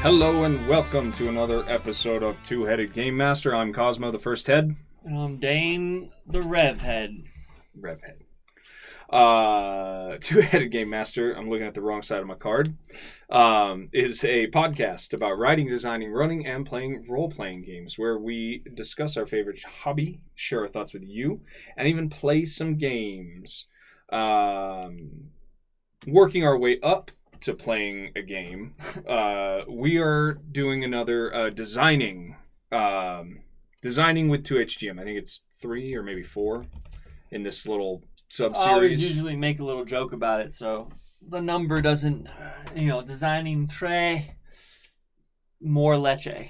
Hello and welcome to another episode of Two-Headed Game Master. I'm Cosmo, the first head. And I'm Dane, the Rev Head. Revhead. Two-Headed Game Master, I'm looking at the wrong side of my card, is a podcast about writing, designing, running, and playing role-playing games where we discuss our favorite hobby, share our thoughts with you, and even play some games. Working our way up to playing a game, we are doing another designing with 2HGM. I think it's 3 or maybe 4 in this little sub-series. I always usually make a little joke about it, so the number doesn't, designing tre more leche.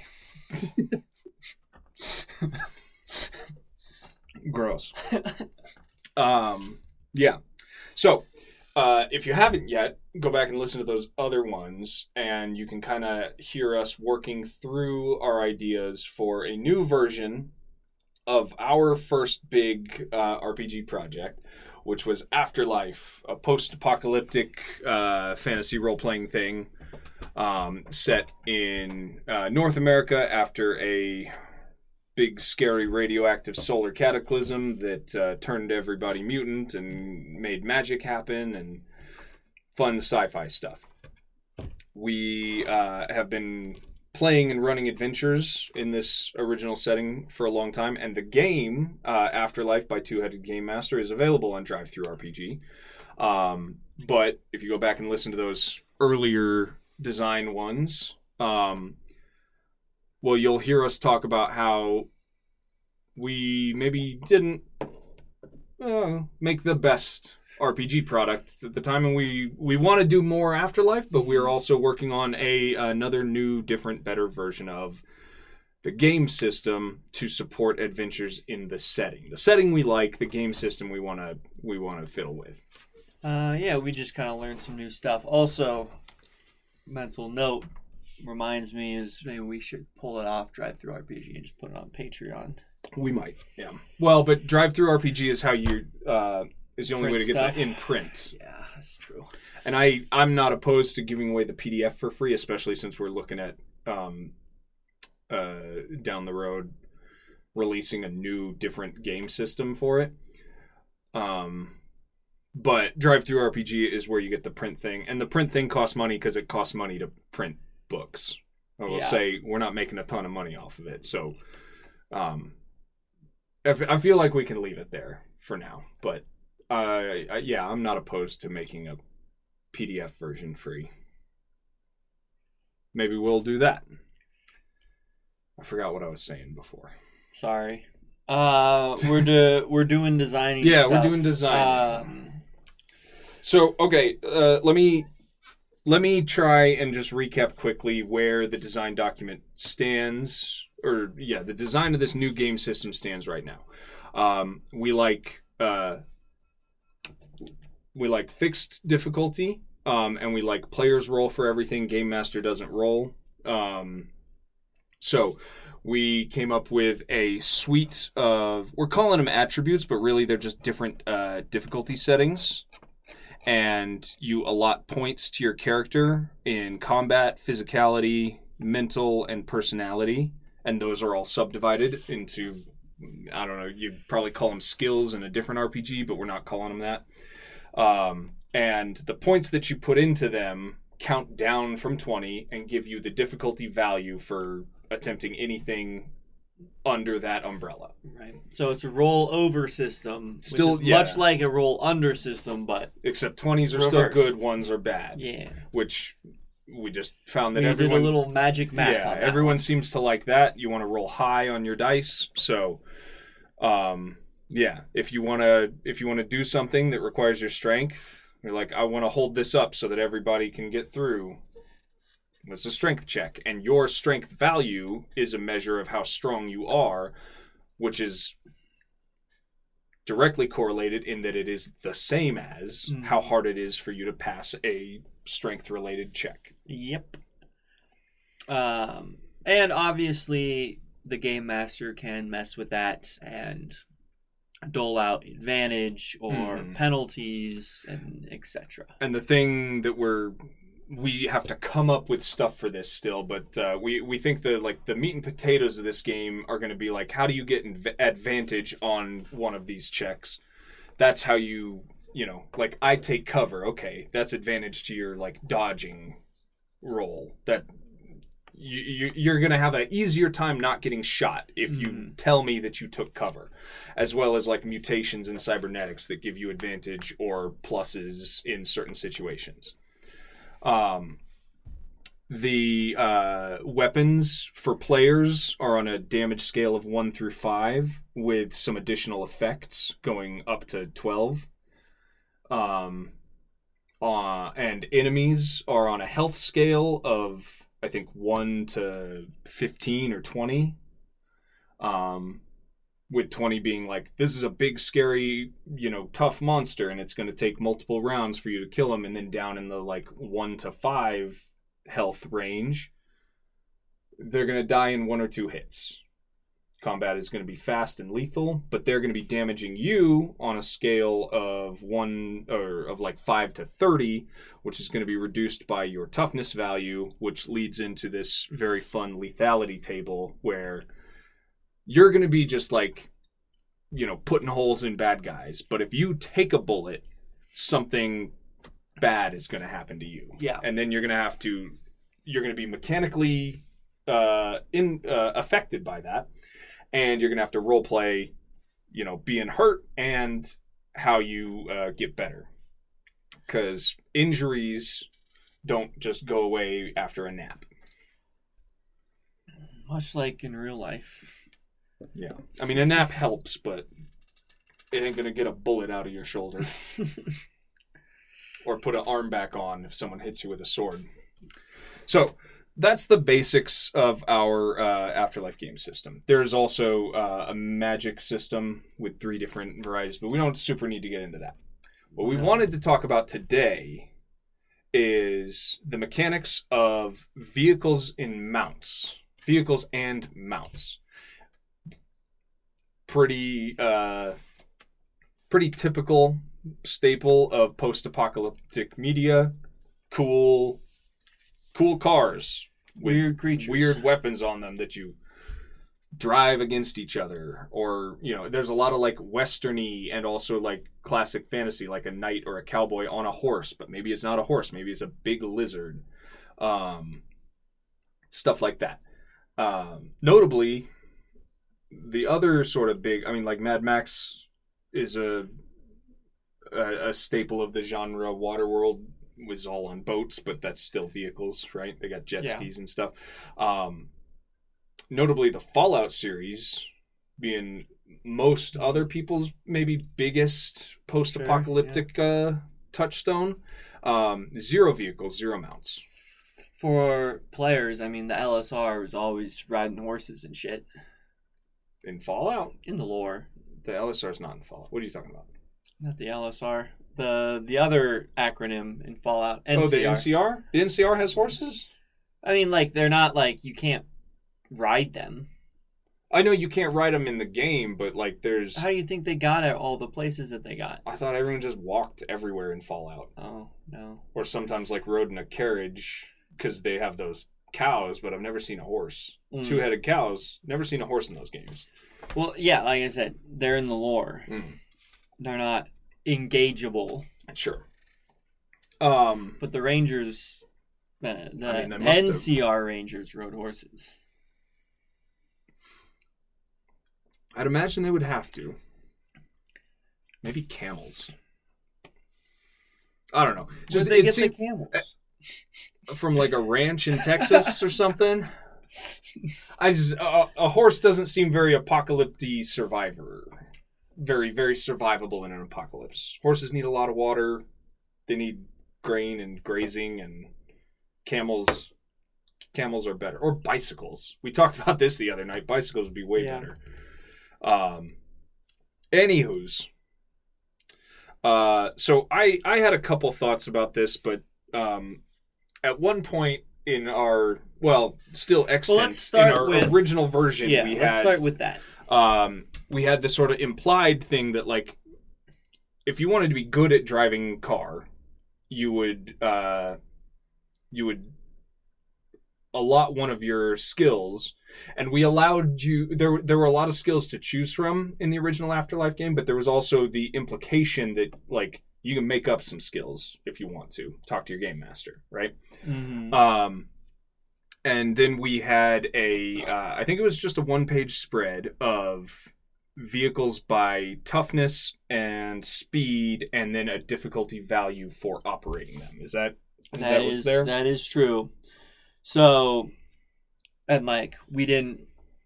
Gross. Yeah. So, if you haven't yet, go back and listen to those other ones, and you can kind of hear us working through our ideas for a new version of our first big RPG project, which was Afterlife, a post-apocalyptic fantasy role-playing thing set in North America after a big, scary, radioactive solar cataclysm that turned everybody mutant and made magic happen and fun sci-fi stuff. We have been playing and running adventures in this original setting for a long time, and the game, Afterlife by Two-Headed Game Master, is available on DriveThruRPG. But if you go back and listen to those earlier design ones, well, you'll hear us talk about how we maybe didn't make the best RPG product at the time, and we want to do more Afterlife, but we're also working on another new, different, better version of the game system to support adventures in the setting. The setting we like, the game system we want to fiddle with. We just kind of learned some new stuff. Also, mental note reminds me is maybe we should pull it off DriveThruRPG and just put it on Patreon. We might, yeah. Well, but DriveThruRPG is how you is the only way to get that in print. Yeah, that's true. And I'm not opposed to giving away the PDF for free, especially since we're looking at down the road releasing a new, different game system for it. But DriveThruRPG is where you get the print thing, and the print thing costs money because it costs money to print books. I will say we're not making a ton of money off of it, so I feel like we can leave it there for now. But I'm not opposed to making a PDF version free. Maybe we'll do that. I forgot what I was saying before. Sorry. We're doing designing. Yeah, stuff. We're doing design. So okay, let me try and just recap quickly where the design document stands, the design of this new game system stands right now. We like fixed difficulty, and we like players roll for everything. Game Master doesn't roll. So we came up with a suite of, we're calling them attributes, but really they're just different difficulty settings. And you allot points to your character in combat, physicality, mental, and personality. And those are all subdivided into, I don't know, you'd probably call them skills in a different RPG, but we're not calling them that. And the points that you put into them count down from 20 and give you the difficulty value for attempting anything under that umbrella. Right. So it's a roll over system, Still, which is much like a roll under system, but except 20s are reversed. still good, 1s are bad. Yeah. Which we just found that we everyone did a little magic math yeah, on that everyone one. seems to like that. You want to roll high on your dice. So if you want to do something that requires your strength, you're like, I want to hold this up so that everybody can get through. It's a strength check, and your strength value is a measure of how strong you are, which is directly correlated in that it is the same as how hard it is for you to pass a strength-related check. Yep. And obviously, the Game Master can mess with that and dole out advantage or penalties and etc. And the thing that we're we have to come up with stuff for this still, but we think the meat and potatoes of this game are going to be like, how do you get advantage on one of these checks? That's how you know, like, I take cover. Okay, that's advantage to your like dodging roll. That you're going to have an easier time not getting shot if you tell me that you took cover, as well as like mutations in cybernetics that give you advantage or pluses in certain situations. The weapons for players are on a damage scale of 1 through 5 with some additional effects going up to 12. And enemies are on a health scale of, I think, 1 to 15 or 20. With 20 being like, this is a big, scary, tough monster, and it's going to take multiple rounds for you to kill him, and then down in the like 1 to 5 health range, they're going to die in 1 or 2 hits. Combat is going to be fast and lethal, but they're going to be damaging you on a scale of 5 to 30, which is going to be reduced by your toughness value, which leads into this very fun lethality table where you're going to be just like, putting holes in bad guys. But if you take a bullet, something bad is going to happen to you. Yeah. And then you're going to be mechanically affected by that. And you're going to have to role play, being hurt and how you get better. Because injuries don't just go away after a nap. Much like in real life. Yeah. I mean, a nap helps, but it ain't going to get a bullet out of your shoulder. Or put an arm back on if someone hits you with a sword. So that's the basics of our Afterlife game system. There's also a magic system with 3 different varieties, but we don't super need to get into that. What we wanted to talk about today is the mechanics of vehicles and mounts. Pretty typical staple of post-apocalyptic media. Cool cars with weird creatures, weird weapons on them that you drive against each other, or there's a lot of like westerny and also like classic fantasy, like a knight or a cowboy on a horse, but maybe it's not a horse, maybe it's a big lizard, stuff like that. Notably, the other sort of big, like Mad Max is a staple of the genre. Waterworld was all on boats, but that's still vehicles, right? They got jet skis and stuff. Notably, the Fallout series being most other people's maybe biggest post-apocalyptic touchstone. 0 vehicles, 0 mounts. For players, the LSR was always riding horses and shit. In Fallout? In the lore. The LSR's not in Fallout. What are you talking about? Not the LSR. The other acronym in Fallout. NCR. Oh, the NCR? The NCR has horses? They're not you can't ride them. I know you can't ride them in the game, but there's... How do you think they got at all the places that they got? I thought everyone just walked everywhere in Fallout. Oh, no. Or sometimes rode in a carriage because they have those cows, but I've never seen a horse. 2-headed cows, never seen a horse in those games. Well, yeah, like I said, they're in the lore. They're not engageable. Sure. But the Rangers, the NCR Rangers rode horses. I'd imagine they would have to. Maybe camels. I don't know. Just they get the camels from a ranch in Texas or something. A horse doesn't seem very apocalyptic survivor. Very, very survivable in an apocalypse. Horses need a lot of water. They need grain and grazing, and camels are better. Or bicycles. We talked about this the other night. Bicycles would be way better. Anywho's. So I had a couple thoughts about this, but at one point in our, still extant, in our original version, let's start with that. We had this sort of implied thing that, if you wanted to be good at driving a car, you would you would allot one of your skills, and we allowed you. There were a lot of skills to choose from in the original Afterlife game, but there was also the implication that like you can make up some skills if you want to. Talk to your game master, right? Mm-hmm. And then we had I think it was just a 1-page spread of vehicles by toughness and speed, and then a difficulty value for operating them. Is that what's there? That is true. So, and like we didn't,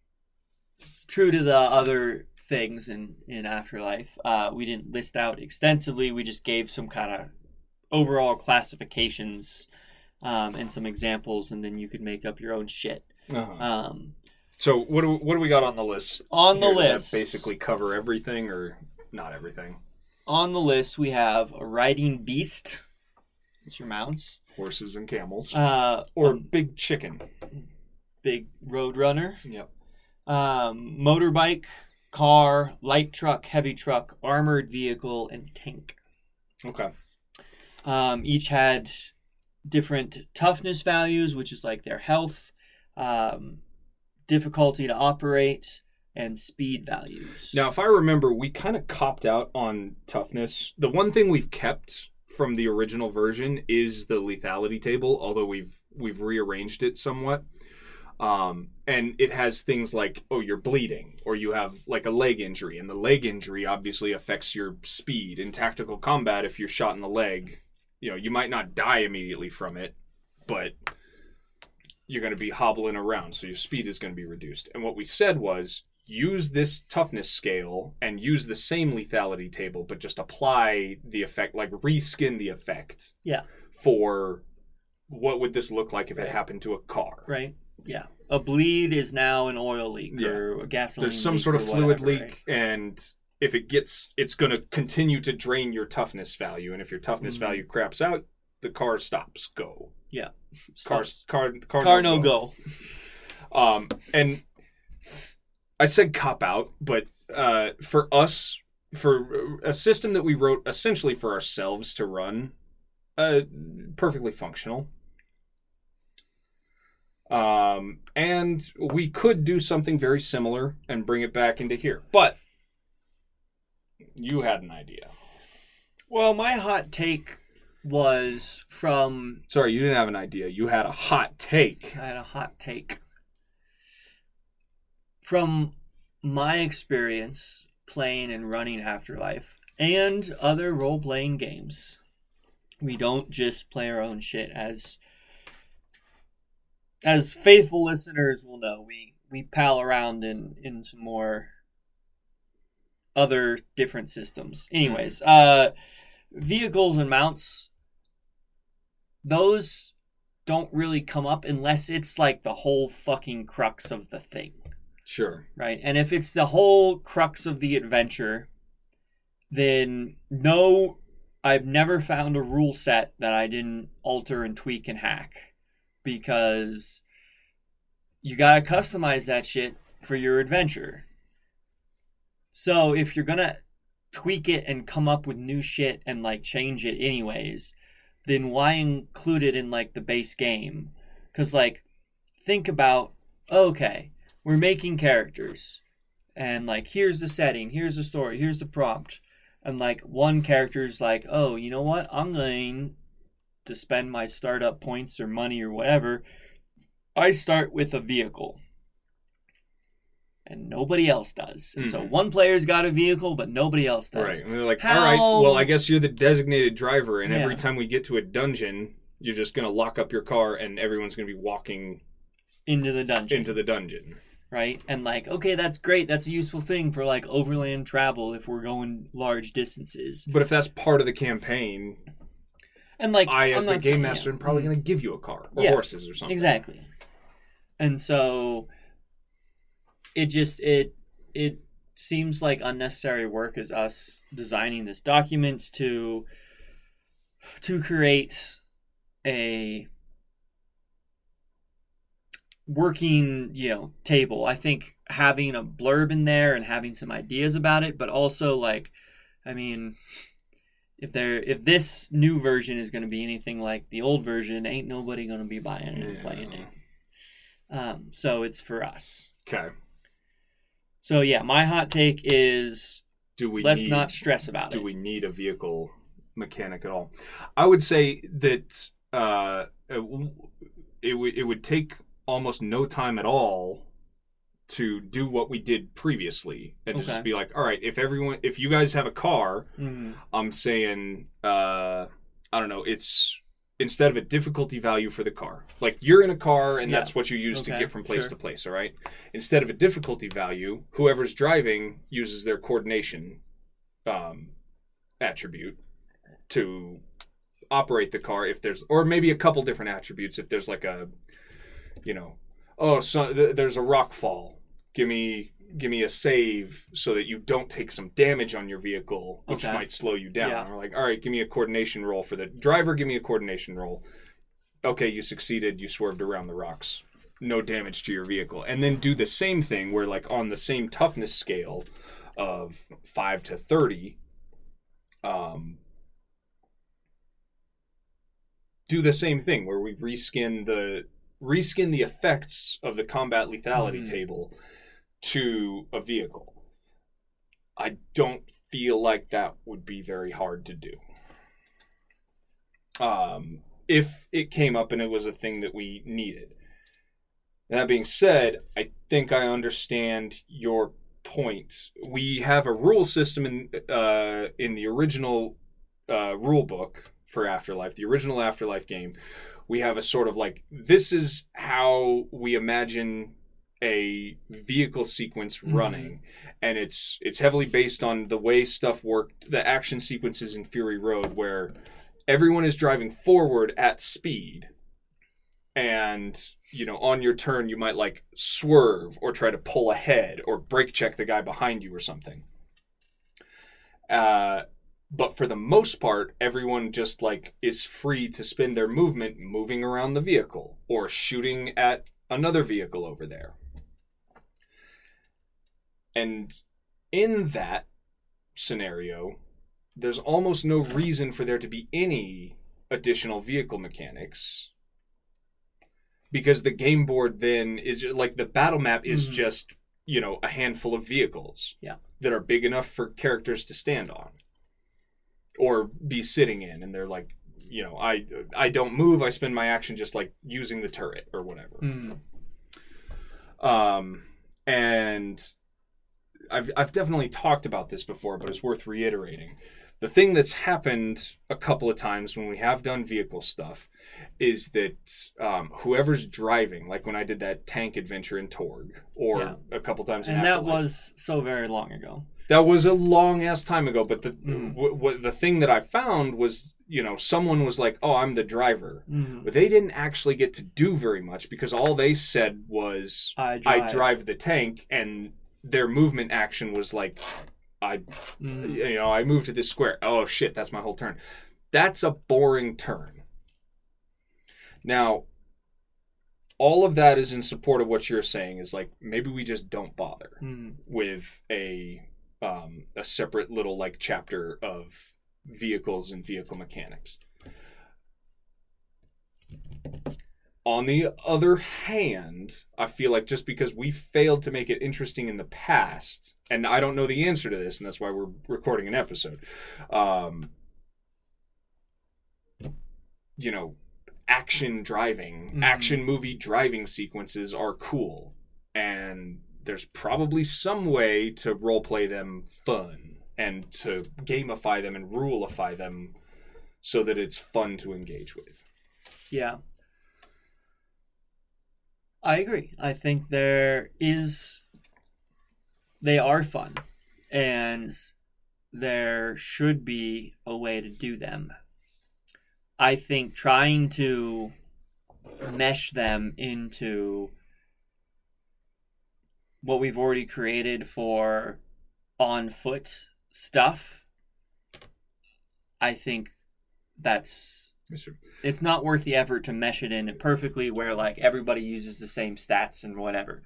true to the other things in Afterlife, we didn't list out extensively. We just gave some kind of overall classifications and some examples, and then you could make up your own shit. Uh-huh. So what do we got on the list? On the list, basically cover everything or not everything. On the list, we have a riding beast. It's your mounts. Horses and camels. Or big chicken. Big road runner. Yep. Motorbike, car, light truck, heavy truck, armored vehicle, and tank. Okay. Each had different toughness values, which is like their health, difficulty to operate, and speed values. Now, if I remember, we kind of copped out on toughness. The one thing we've kept from the original version is the lethality table, although we've rearranged it somewhat. And it has things like, oh, you're bleeding, or you have like a leg injury, and the leg injury obviously affects your speed. In tactical combat, if you're shot in the leg, you might not die immediately from it, but you're going to be hobbling around, so your speed is going to be reduced. And what we said was, use this toughness scale and use the same lethality table, but just apply the effect, like reskin the effect. Yeah. For what would this look like if it happened to a car? Right. Yeah. A bleed is now an oil leak or a gasoline leak. There's some sort of fluid leak, and if it's going to continue to drain your toughness value, and if your toughness value craps out, the car stops. Go. Yeah. Car no go. And I said cop out, but for us, for a system that we wrote essentially for ourselves to run, perfectly functional. And we could do something very similar and bring it back into here. But you had an idea. Well, my hot take was from... Sorry, you didn't have an idea. You had a hot take. I had a hot take. From my experience playing and running Afterlife and other role-playing games, we don't just play our own shit. As faithful listeners will know, we pal around in some more other different systems. Anyways, vehicles and mounts, those don't really come up unless it's like the whole fucking crux of the thing. Sure. Right? And if it's the whole crux of the adventure, then no, I've never found a rule set that I didn't alter and tweak and hack. Because you gotta customize that shit for your adventure. So if you're gonna tweak it and come up with new shit and like change it anyways, then why include it in like the base game? Because like, think about, okay, we're making characters, and like, here's the setting, here's the story, here's the prompt, and like one character's like, oh, you know what, I'm going to spend my startup points or money or whatever, I start with a vehicle. And nobody else does. And so one player's got a vehicle, but nobody else does. Right. And they're like, all right, well, I guess you're the designated driver, and every time we get to a dungeon, you're just going to lock up your car, and everyone's going to be walking into the dungeon. Right? And like, okay, that's great. That's a useful thing for like overland travel if we're going large distances. But if that's part of the campaign... And like, I, as the game master, am probably going to give you a car or horses or something. Exactly. And so it seems like unnecessary work as us designing this document to create a working, table. I think having a blurb in there and having some ideas about it, but also like, I mean, if this new version is going to be anything like the old version, ain't nobody going to be buying it and playing it. So it's for us. Okay. So yeah, my hot take is let's not stress about it. Do we need a vehicle mechanic at all? I would say that it would take almost no time at all to do what we did previously and to just be like, all right, if you guys have a car, I'm saying I don't know, it's instead of a difficulty value for the car, like you're in a car and that's what you use to get from place to place, all right, instead of a difficulty value, whoever's driving uses their coordination attribute to operate the car, if there's, or maybe a couple different attributes, if there's like a, you know, there's a rock fall, give me a save so that you don't take some damage on your vehicle, which might slow you down. Or like, all right, give me a coordination roll for the driver, give me a coordination roll. Okay, you succeeded, you swerved around the rocks, no damage to your vehicle. And then do the same thing where, like, on the same toughness scale of 5 to 30, do the same thing where we reskin the effects of the combat lethality table to a vehicle. I don't feel like that would be very hard to do. If it came up and it was a thing that we needed. That being said, I think I understand your point. We have a rule system in the original rule book for Afterlife, the original Afterlife game. We have a sort of like, this is how we imagine a vehicle sequence running, and it's heavily based on the way stuff worked, the action sequences in Fury Road, where everyone is driving forward at speed, and you know, on your turn you might like swerve or try to pull ahead or brake check the guy behind you or something. But for the most part, everyone just like is free to spend their movement moving around the vehicle or shooting at another vehicle over there. And in that scenario, there's almost no reason for there to be any additional vehicle mechanics, because the game board then is just, like, the battle map is just, you know, a handful of vehicles that are big enough for characters to stand on or be sitting in, and they're like, you know, I don't move, I spend my action just like using the turret or whatever. And I've definitely talked about this before, but it's worth reiterating. The thing that's happened a couple of times when we have done vehicle stuff is that whoever's driving, like when I did that tank adventure in Torg, or a couple times in Afterlife. And that was so very long ago. That was a long-ass time ago, but the thing that I found was, you know, someone was like, oh, I'm the driver. But they didn't actually get to do very much, because all they said was, I drive the tank, and their movement action was like, I move to this square. Oh shit, that's my whole turn. That's a boring turn. Now, all of that is in support of what you're saying, is like, maybe we just don't bother with a separate little like chapter of vehicles and vehicle mechanics. On the other hand, I feel like just because we failed to make it interesting in the past, and I don't know the answer to this, and that's why we're recording an episode, you know, action movie driving sequences are cool, and there's probably some way to roleplay them fun and to gamify them and rulify them so that it's fun to engage with. Yeah. I agree. I think they are fun, and there should be a way to do them. I think trying to mesh them into what we've already created for on-foot stuff, I think it's not worth the effort to mesh it in perfectly where like everybody uses the same stats and whatever.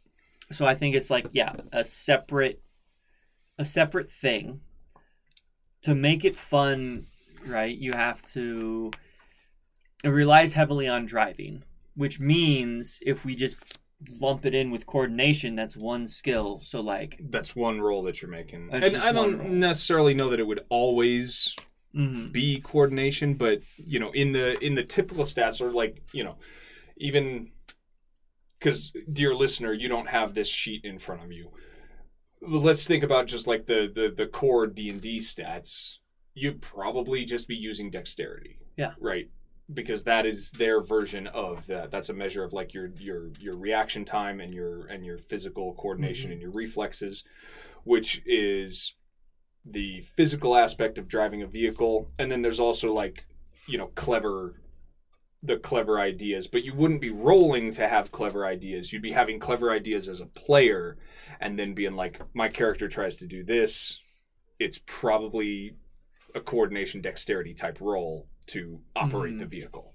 So I think it's like, a separate thing. to make it fun, right, you have to... It relies heavily on driving, which means if we just lump it in with coordination, that's one skill. So, like... That's one roll that you're making. That's And just I one don't roll. necessarily know that it would always Mhm. be coordination, but, you know, in the typical stats, or like, you know, even... Because, dear listener, you don't have this sheet in front of you. Let's think about just like the core D&D stats. You'd probably just be using dexterity. Yeah. Right? Because that is their version of that. That's a measure of like your reaction time and your physical coordination and your reflexes, which is the physical aspect of driving a vehicle. And then there's also like, you know, the clever ideas, but you wouldn't be rolling to have clever ideas. You'd be having clever ideas as a player and then being like, my character tries to do this. It's probably a coordination dexterity type roll to operate the vehicle.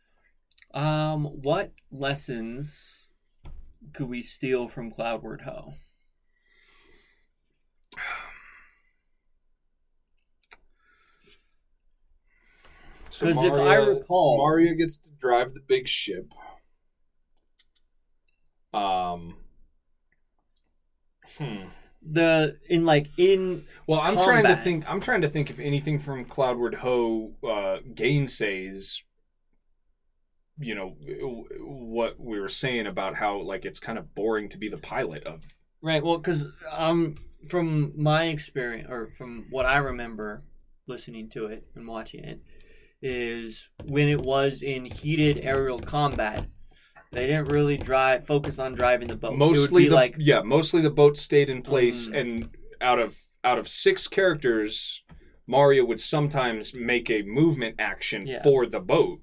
What lessons could we steal from Cloudward Ho? So 'Cause if I recall- Maria gets to drive the big ship. Well, I'm trying to combat. think. I'm trying to think if anything from Cloudward Ho gainsays, you know, what we were saying about how like it's kind of boring to be the pilot of. Right. Well, because from my experience, or from what I remember listening to it and watching it, is when it was in heated aerial combat, they didn't really focus on driving the boat. Mostly it would be mostly the boat stayed in place, and out of 6 characters, Mario would sometimes make a movement action for the boat.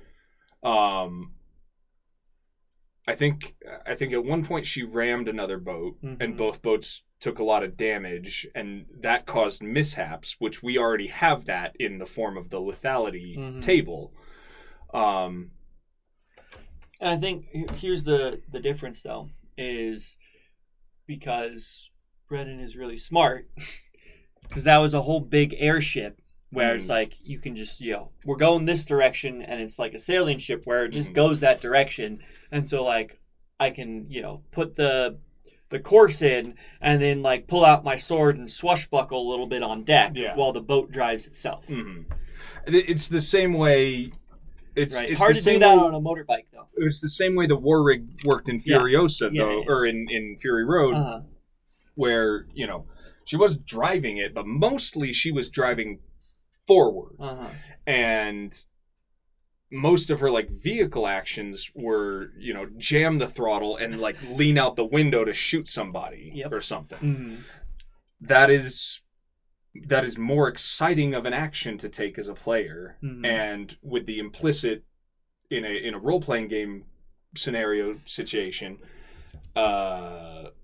I think at one point she rammed another boat, and both boats took a lot of damage, and that caused mishaps, which we already have that in the form of the lethality table. And I think here's the difference, though, is because Brennan is really smart, because that was a whole big airship where it's like you can just, you know, we're going this direction, and it's like a sailing ship where it just goes that direction. And so, like, I can, you know, put the course in and then, like, pull out my sword and swashbuckle a little bit on deck while the boat drives itself. It's the same way... It's hard to do that on a motorbike, though. It was the same way the war rig worked in Furiosa, or in Fury Road, where, you know, she was driving it, but mostly she was driving forward. And most of her, like, vehicle actions were, you know, jam the throttle and, like, lean out the window to shoot somebody or something. That is more exciting of an action to take as a player, and with the implicit in a role playing game scenario situation, that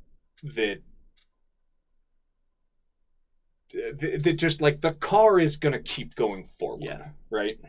just like the car is gonna keep going forward, right?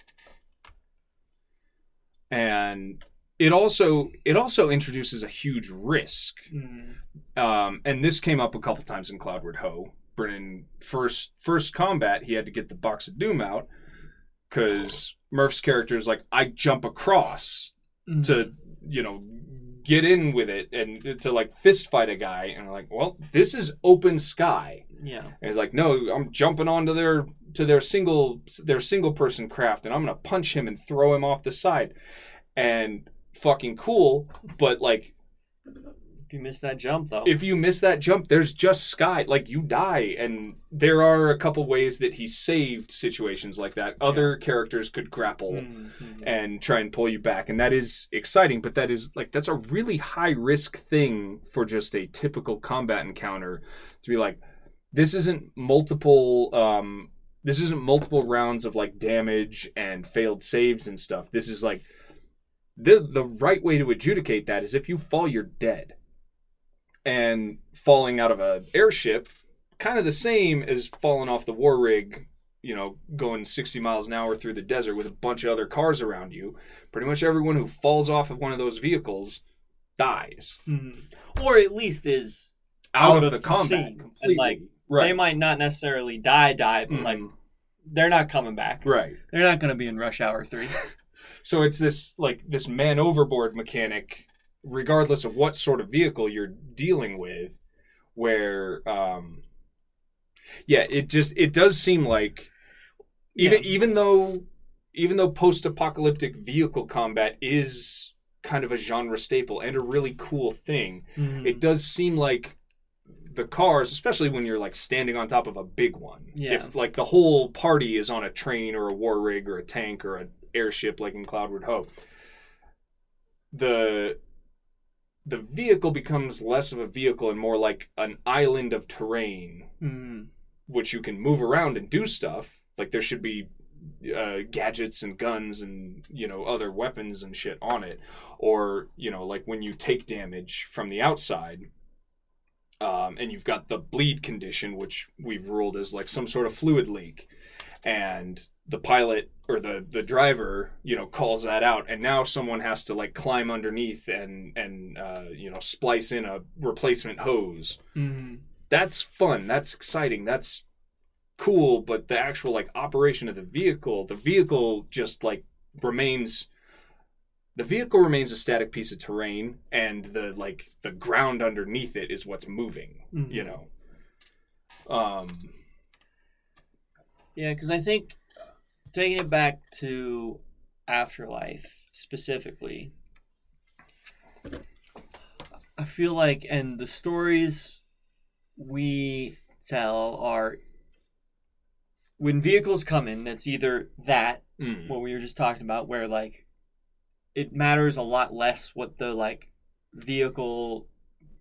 And it also introduces a huge risk, and this came up a couple times in Cloudward Ho. Brennan first combat, he had to get the Box of Doom out because Murph's character is like, I jump across to, you know, get in with it and to like fist fight a guy, and I'm like, well, this is open sky. And he's like, no, I'm jumping onto their single person craft, and I'm gonna punch him and throw him off the side, and fucking cool, but like. If you miss that jump, though. If you miss that jump, there's just sky. Like, you die. And there are a couple ways that he saved situations like that. Other characters could grapple and try and pull you back. And that is exciting. But that is, like, that's a really high-risk thing for just a typical combat encounter. To be like, this isn't multiple rounds of, like, damage and failed saves and stuff. This is, like, the right way to adjudicate that is if you fall, you're dead. And falling out of an airship, kind of the same as falling off the war rig, you know, going 60 miles an hour through the desert with a bunch of other cars around you. Pretty much everyone who falls off of one of those vehicles dies. Or at least is out of the combat completely. And, like, Right. They might not necessarily die, but like they're not coming back. Right. They're not going to be in Rush Hour 3. So it's this man overboard mechanic, regardless of what sort of vehicle you're dealing with, where it does seem like even though post-apocalyptic vehicle combat is kind of a genre staple and a really cool thing, it does seem like the cars, especially when you're like standing on top of a big one, if like the whole party is on a train or a war rig or a tank or an airship like in Cloudward Ho, the vehicle becomes less of a vehicle and more like an island of terrain, which you can move around and do stuff. Like there should be gadgets and guns and other weapons and shit on it, or like when you take damage from the outside, and you've got the bleed condition, which we've ruled as like some sort of fluid leak, and the pilot or the driver calls that out, and now someone has to like climb underneath and splice in a replacement hose. That's fun, that's exciting, that's cool, but the actual like operation of the vehicle just like remains a static piece of terrain, and the ground underneath it is what's moving. Yeah, because I think taking it back to Afterlife specifically, I feel like, and the stories we tell are, when vehicles come in, it's either that, what we were just talking about, where like it matters a lot less what the like vehicle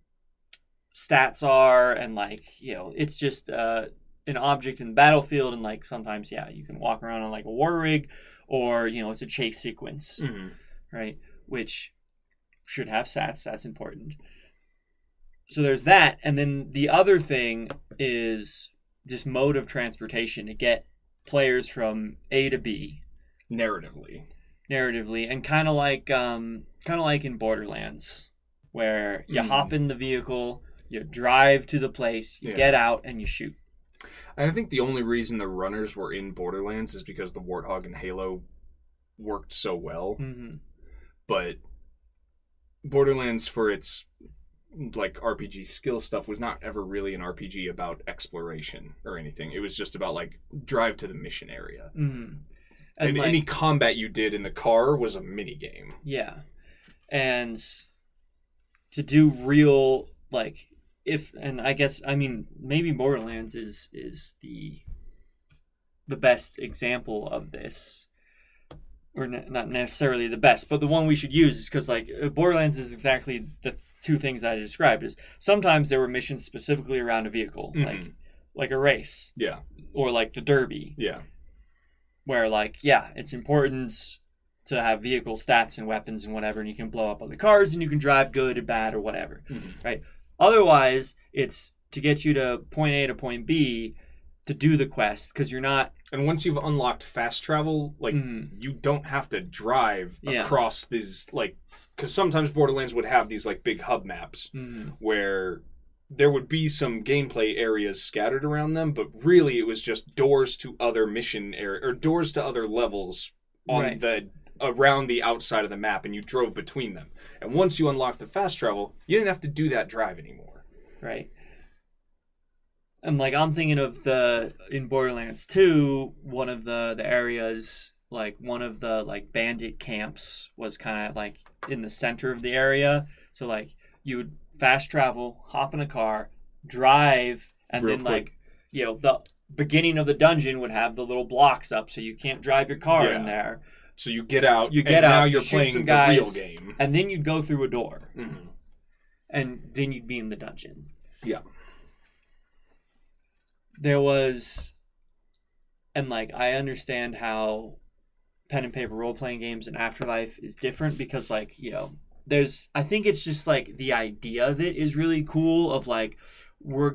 stats are, and like it's just an object in the battlefield, and like sometimes you can walk around on like a war rig, or it's a chase sequence, right, which should have stats. That's important. So there's that, and then the other thing is this mode of transportation to get players from A to B narratively, and kind of like in Borderlands, where you hop in the vehicle, you drive to the place, you get out, and you shoot. And I think the only reason the runners were in Borderlands is because the Warthog and Halo worked so well. But Borderlands, for its like RPG skill stuff, was not ever really an RPG about exploration or anything. It was just about like drive to the mission area. And like, any combat you did in the car was a mini game. Yeah. And to do real like, and I guess, I mean, maybe Borderlands is the best example of this, or not necessarily the best, but the one we should use is because like Borderlands is exactly the two things I described. Is sometimes there were missions specifically around a vehicle, like a race, or like the Derby, where like it's important to have vehicle stats and weapons and whatever, and you can blow up other cars and you can drive good or bad or whatever, right? Otherwise, it's to get you to point A to point B to do the quest, because you're not... And once you've unlocked fast travel, like, you don't have to drive across these, like... Because sometimes Borderlands would have these, like, big hub maps where there would be some gameplay areas scattered around them, but really it was just doors to other mission area, or doors to other levels on around the outside of the map, and you drove between them. And once you unlocked the fast travel, you didn't have to do that drive anymore. Right. And like, I'm thinking of in Borderlands 2, one of the areas, like one of the like bandit camps was kind of like in the center of the area. So like you would fast travel, hop in a car, drive, and Real then quick. like, the beginning of the dungeon would have the little blocks up, so you can't drive your car in there. So you get out, now you're playing the real game. And then you'd go through a door. And then you'd be in the dungeon. Yeah. There was... And, like, I understand how pen and paper role-playing games and Afterlife is different because, like, there's... I think it's just, like, the idea of it is really cool of, like, we're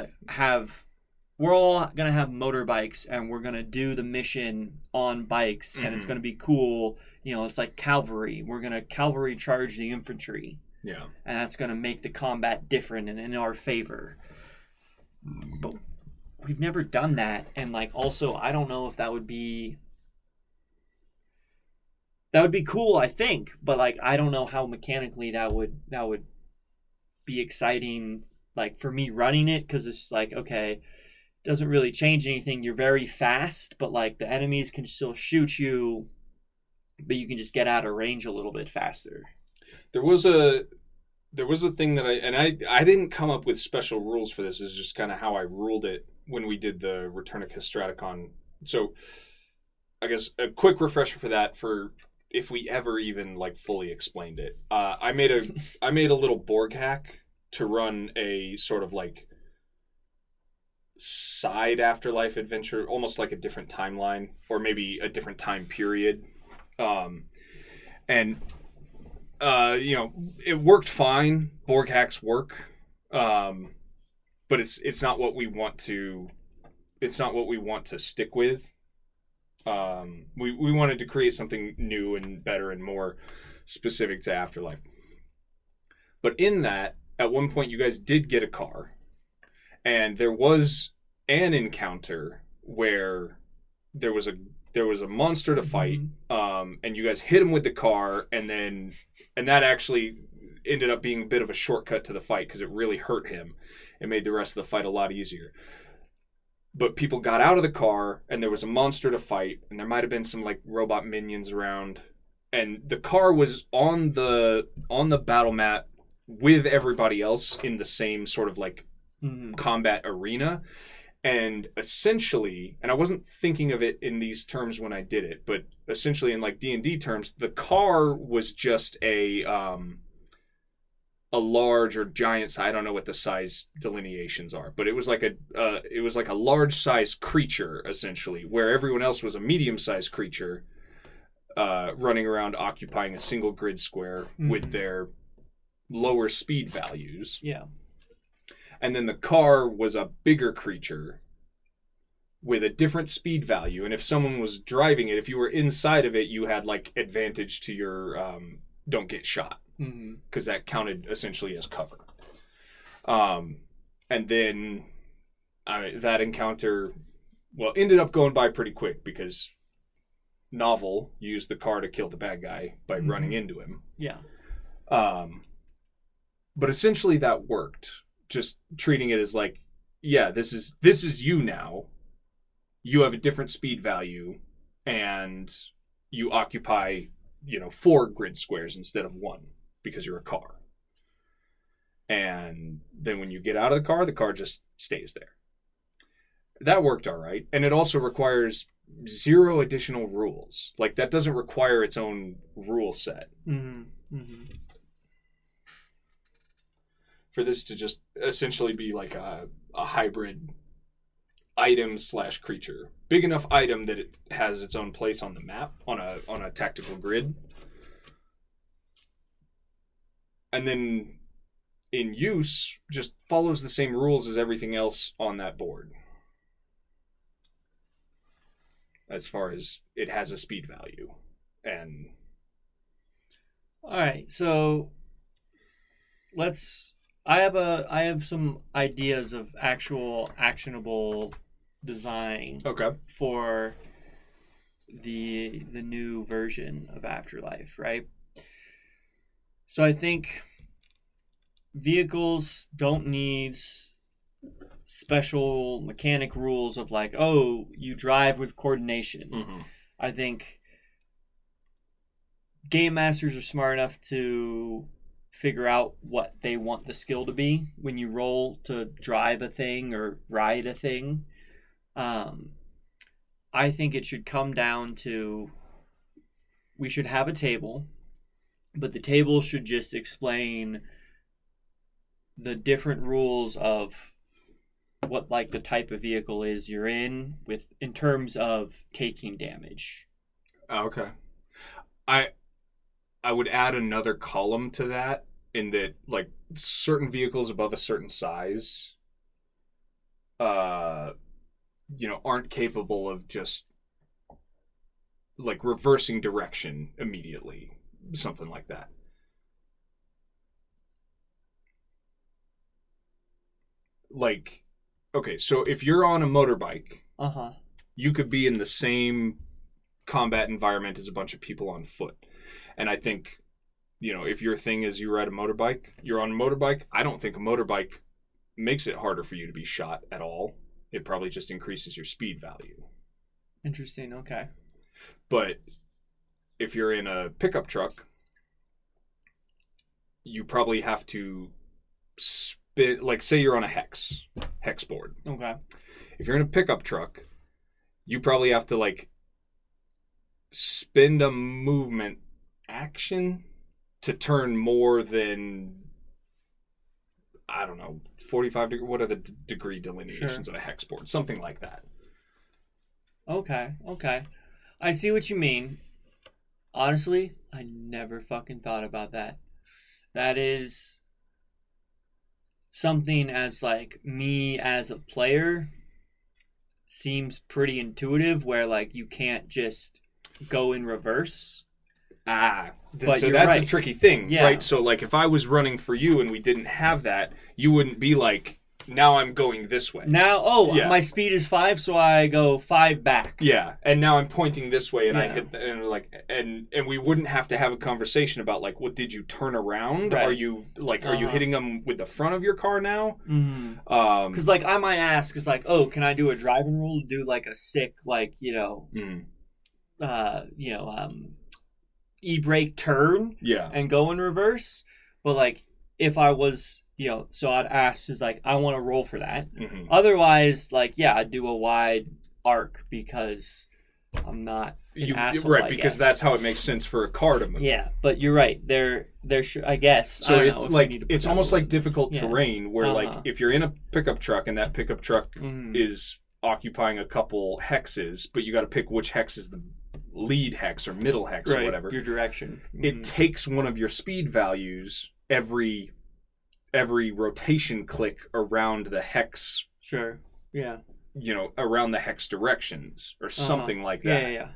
all going to have motorbikes, and we're going to do the mission on bikes, and it's going to be cool. It's like cavalry. We're going to cavalry charge the infantry. Yeah. And that's going to make the combat different and in our favor. we've never done that, and like also I don't know if that would be cool, I think, but like I don't know how mechanically that would be exciting, like for me running it, because it's like, okay, doesn't really change anything. You're very fast, but like the enemies can still shoot you, but you can just get out of range a little bit faster. There was a thing that I didn't come up with special rules for this. It's just kind of how I ruled it when we did the Returnica Straticon. So I guess a quick refresher for that, for if we ever even like fully explained it. I made a little Borg hack to run a sort of like side afterlife adventure, almost like a different timeline or maybe a different time period. And it worked fine. Borg hacks work, but it's not what we want to. It's not what we want to stick with. We wanted to create something new and better and more specific to Afterlife. But in that, at one point, you guys did get a car, and there was an encounter where there was a monster to fight, and you guys hit him with the car, and that actually ended up being a bit of a shortcut to the fight because it really hurt him. It made the rest of the fight a lot easier. But people got out of the car, and there was a monster to fight, and there might have been some like robot minions around, and the car was on the battle mat with everybody else in the same sort of like combat arena. And essentially, and I wasn't thinking of it in these terms when I did it, but essentially in like D&D terms, the car was just a large or giant size. I don't know what the size delineations are, but it was like a large size creature essentially, where everyone else was a medium sized creature running around occupying a single grid square with their lower speed values. Yeah. And then the car was a bigger creature with a different speed value. And if someone was driving it, if you were inside of it, you had like advantage to your don't get shot, because that counted essentially as cover. And then that encounter, ended up going by pretty quick because Novel used the car to kill the bad guy by running into him. Yeah. But essentially that worked. Just treating it as like, yeah, this is you now. You have a different speed value, and you occupy, 4 grid squares instead of 1 because you're a car. And then when you get out of the car just stays there. That worked all right. And it also requires 0 additional rules. Like, that doesn't require its own rule set. For this to just essentially be like a hybrid item/creature. Big enough item that it has its own place on the map, on a tactical grid. And then in use, just follows the same rules as everything else on that board. As far as it has a speed value. And alright, so I have some ideas of actual actionable design for the new version of Afterlife, right? So I think vehicles don't need special mechanic rules of like, oh, you drive with coordination. I think game masters are smart enough to figure out what they want the skill to be when you roll to drive a thing or ride a thing. I think it should come down to, we should have a table, but the table should just explain the different rules of what like the type of vehicle is you're in terms of taking damage. Okay. I would add another column to that, in that like certain vehicles above a certain size aren't capable of just like reversing direction immediately, something like that. Like okay, so if you're on a motorbike, Uh-huh. you could be in the same combat environment as a bunch of people on foot. And I think, if your thing is you ride a motorbike, you're on a motorbike, I don't think a motorbike makes it harder for you to be shot at all. It probably just increases your speed value. Interesting. Okay. But if you're in a pickup truck, you probably have to spin, like say you're on a hex board. Okay. If you're in a pickup truck, you probably have to like spend a movement action to turn more than, I don't know, 45 degree. What are the degree delineations of a hex board? Something like that. Okay. I see what you mean. Honestly, I never fucking thought about that. That is something as like me as a player seems pretty intuitive where like you can't just go in reverse. But so you're that's right. a tricky thing, Yeah. right? So like if I was running for you and we didn't have that, you wouldn't be like, now I'm going this way. Now, Yeah. my speed is 5, so I go 5 back. Yeah, and now I'm pointing this way, and I Yeah. hit, and we wouldn't have to have a conversation about like, what did you turn around? Right. Are you hitting them with the front of your car now? Mm-hmm. Because like I might ask, is like, oh, can I do a driving rule to do like a sick like e-brake turn yeah, and go in reverse? But like if I was so I'd ask is like I want to roll for that. mm-hmm. Otherwise, like I'd do a wide arc because I'm not an asshole, right I because guess. that's how it makes sense for a car to move. Yeah, but you're right. There should, I guess. So I don't know if we need to put it's that almost rule like in. difficult Yeah. terrain where like if you're in a pickup truck and that pickup truck Mhm. is occupying a couple hexes, but you got to pick which hex is the lead hex or middle hex or whatever. Your direction. It takes one of your speed values every rotation click around the hex, Sure. Yeah. around the hex directions or something like that. Yeah.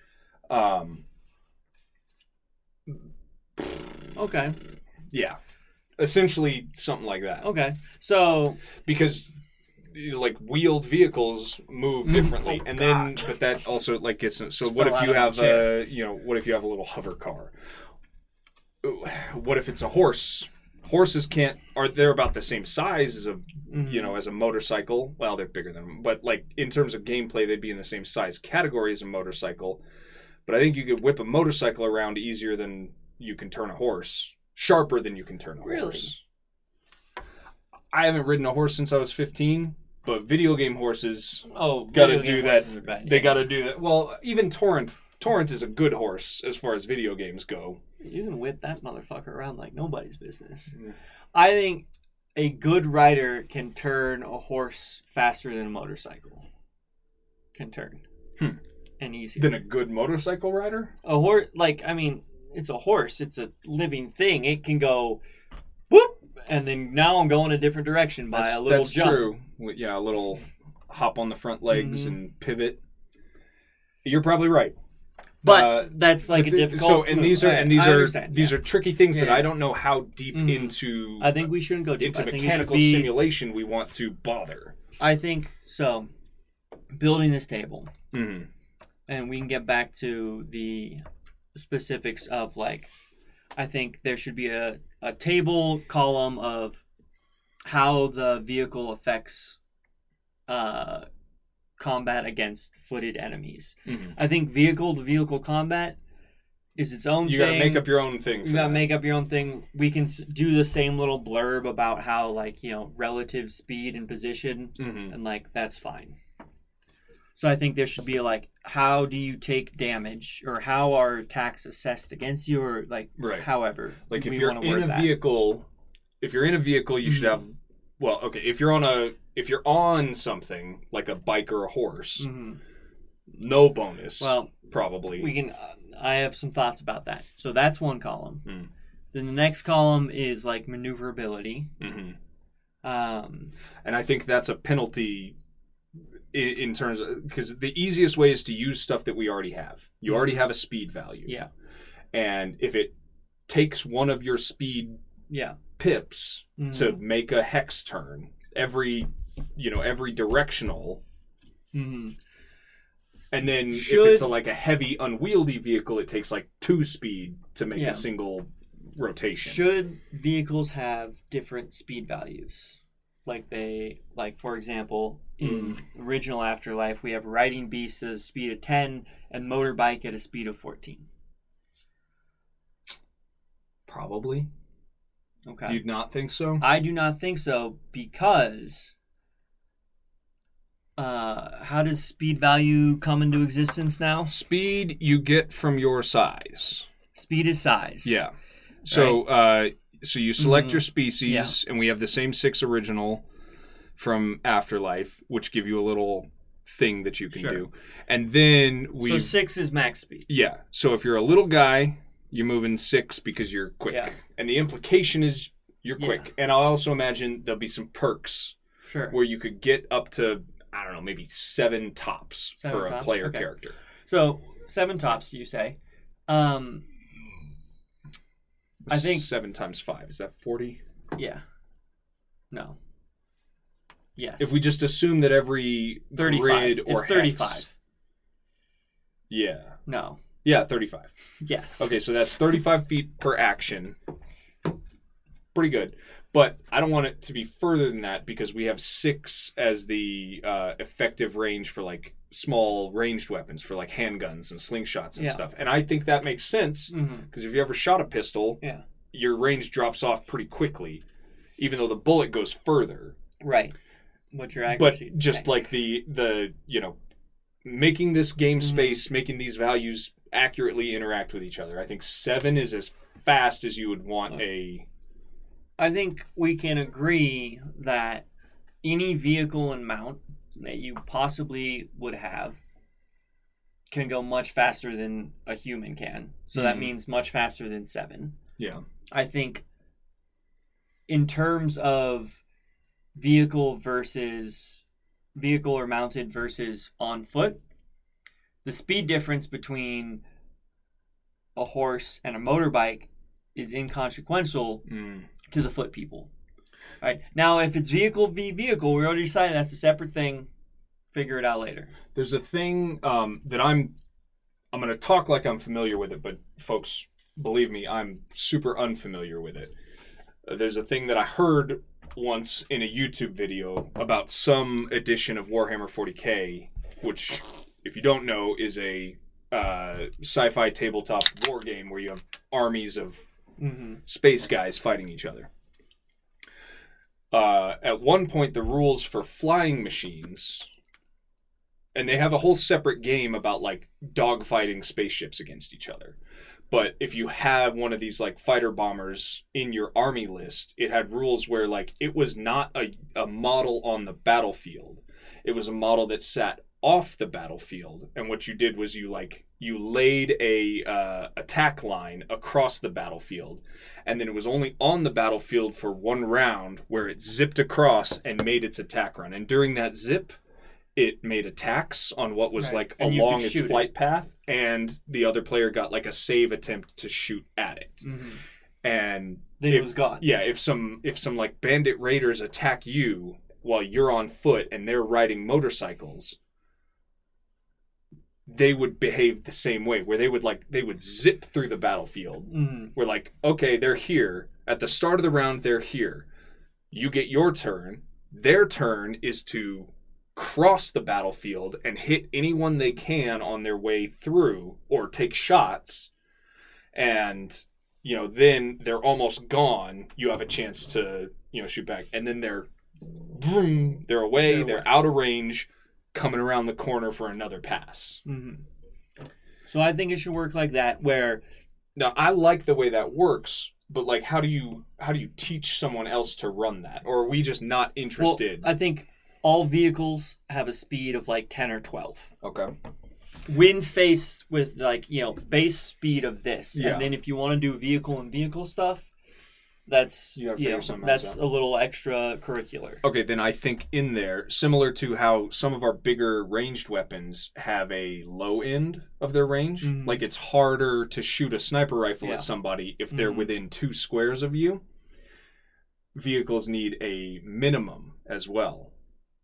Okay. Yeah. Essentially something like that. Okay. So Because like wheeled vehicles move differently, Oh, and God. then but that also like gets so Just what fell if out you of have the chair. what if you have a little hover car? What if it's a horse? Horses they're about the same size as a as a motorcycle. Well, they're bigger than them, but like in terms of gameplay, they'd be in the same size category as a motorcycle. But I think you could whip a motorcycle around easier than you can turn a horse, sharper than you can turn a Really? horse. I haven't ridden a horse since I was 15, but video game horses gotta video do game that. horses are bad, They yeah. got to do that. Well, even Torrent is a good horse as far as video games go. You can whip that motherfucker around like nobody's business. Mm. I think a good rider can turn a horse faster than a motorcycle can turn. And easier. Than a good motorcycle rider? A horse, it's a horse. It's a living thing. It can go whoop, and then now I'm going a different direction by a little that's jump. true. Yeah, a little hop on the front legs Mhm. and pivot. You're probably right. But that's like a difficult. So, and move. these are Right, and these I are understand, these yeah. are tricky things that Yeah. I don't know how deep Mhm. into. I think we shouldn't go deep. into I think it should mechanical be- simulation we want to bother. I think so. Building this table, Mm-hmm. and we can get back to the specifics of I think there should be a table column of how the vehicle affects combat against footed enemies. Mm-hmm. I think vehicle to vehicle combat is its own You thing. got to make up your own thing. For You gotta that. make up your own thing. We can do the same little blurb about how relative speed and position, Mm-hmm. and that's fine. So I think there should be how do you take damage, or how are attacks assessed against you, or Right. however. Like if we you're wanna in word a that. vehicle, you should have. Well, okay. If you're on something like a bike or a horse, Mhm. no bonus. Well, probably. we can. I have some thoughts about that. So that's one column. Mm. Then the next column is maneuverability. Mm-hmm. Um, And I think that's a penalty in terms of, because the easiest way is to use stuff that we already have. You already have a speed value. yeah, And if it takes one of your speed yeah. pips Mhm. to make a hex turn, every every directional. Mm-hmm. And then if Should- it's like a heavy, unwieldy vehicle, it takes like 2 speed to make Yeah. a single rotation. Should vehicles have different speed values? Like for example, in original Afterlife, we have riding beasts at a speed of 10 and motorbike at a speed of 14. Probably. Okay. Do you not think so? I do not think so because how does speed value come into existence now? Speed you get from your size. Speed is size. Yeah. So so you select your species, and we have the same 6 original from Afterlife, which give you a little thing that you can do. And then So 6 is max speed. Yeah. So if you're a little guy, you move in 6 because you're quick. Yeah. And the implication is you're quick. And I'll also imagine there'll be some perks where you could get up to, I don't know, maybe 7 tops for a player character. So 7 tops, you say. I think 7 times 5. Is that 40? Yeah. No. Yes. If we just assume that every 35. grid or It's 35. hex, yeah. No. Yeah, 35. Yes. Okay, so that's 35 feet per action. Pretty good. But I don't want it to be further than that because we have 6 as the effective range for like small ranged weapons for like handguns and slingshots and stuff. And I think that makes sense because if you ever shot a pistol, your range drops off pretty quickly, even though the bullet goes further. Right. What your accuracy. But just like the making this game space, making these values accurately interact with each other. I think 7 is as fast as you would want a... I think we can agree that any vehicle and mount that you possibly would have can go much faster than a human can. So that means much faster than 7. Yeah. I think in terms of vehicle or mounted versus on foot, the speed difference between a horse and a motorbike is inconsequential to the foot people. All right. Now, if it's vehicle v vehicle, we already decided that's a separate thing. Figure it out later. There's a thing that I'm going to talk like I'm familiar with it, but folks, believe me, I'm super unfamiliar with it. There's a thing that I heard once in a YouTube video about some edition of Warhammer 40K, which, if you don't know, is a sci-fi tabletop war game where you have armies of space guys fighting each other. At one point, the rules for flying machines, and they have a whole separate game about like dogfighting spaceships against each other. But if you had one of these like fighter bombers in your army list, it had rules where like it was not a model on the battlefield. It was a model that sat off the battlefield, and what you did was you laid a attack line across the battlefield, and then it was only on the battlefield for one round where it zipped across and made its attack run. And during that zip, it made attacks on what was like and along its flight path, and the other player got like a save attempt to shoot at it. And then it was gone. Yeah, if some like bandit raiders attack you while you're on foot and they're riding motorcycles, they would behave the same way, where they would zip through the battlefield. We're like, okay, they're here. At the start of the round, they're here. You get your turn. Their turn is to cross the battlefield and hit anyone they can on their way through or take shots. And, then they're almost gone. You have a chance to, shoot back. And then they're away. They're out of range, coming around the corner for another pass. So I think it should work like that, where... Now, I like the way that works, but like, how do you teach someone else to run that? Or are we just not interested? Well, I think all vehicles have a speed of like 10 or 12. Okay. When faced with like, base speed of this. Yeah. And then if you want to do vehicle and vehicle stuff, that's you gotta figure something that's else out. a little extra curricular. Okay, then I think in there, similar to how some of our bigger ranged weapons have a low end of their range, like it's harder to shoot a sniper rifle at somebody if they're within 2 squares of you. Vehicles need a minimum as well.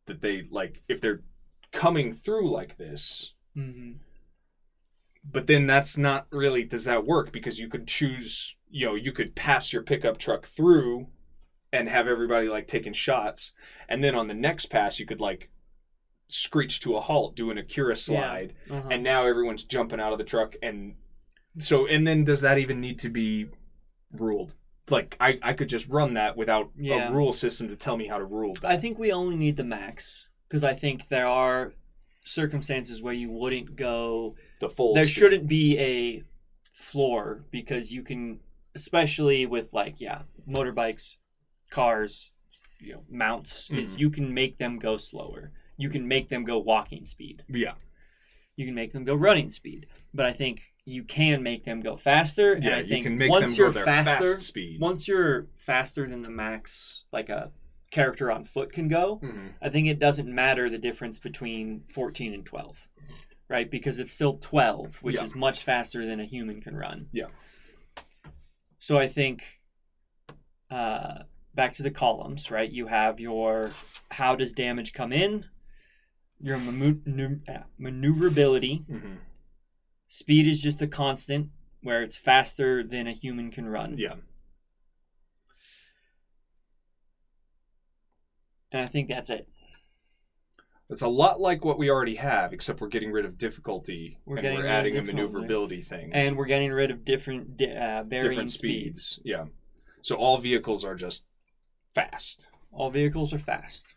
that they like if they're coming through like this. Mm-hmm. But then that's not really, does that work? Because you could choose, you could pass your pickup truck through and have everybody like taking shots. And then on the next pass, you could like screech to a halt, do an Akira slide. Yeah. Uh-huh. And now everyone's jumping out of the truck. And then does that even need to be ruled? Like I could just run that without a rule system to tell me how to rule that. I think we only need the max because I think there are circumstances where you wouldn't go the full there speed. Shouldn't be a floor because you can, especially with motorbikes, cars, mounts, is you can make them go slower. You can make them go walking speed. Yeah. You can make them go running speed. But I think you can make them go faster. And I think you can make once them you're go their faster, fast speed. once you're faster than the max, like a character on foot can go, I think it doesn't matter the difference between 14 and 12, right? Because it's still 12, which is much faster than a human can run. Yeah. So I think back to the columns, right? You have your how does damage come in, your maneuverability. Speed is just a constant where it's faster than a human can run. Yeah. And I think that's it. It's a lot like what we already have, except we're getting rid of difficulty we're adding a maneuverability thing. And we're getting rid of different varying speeds. Yeah. So all vehicles are just fast. All vehicles are fast.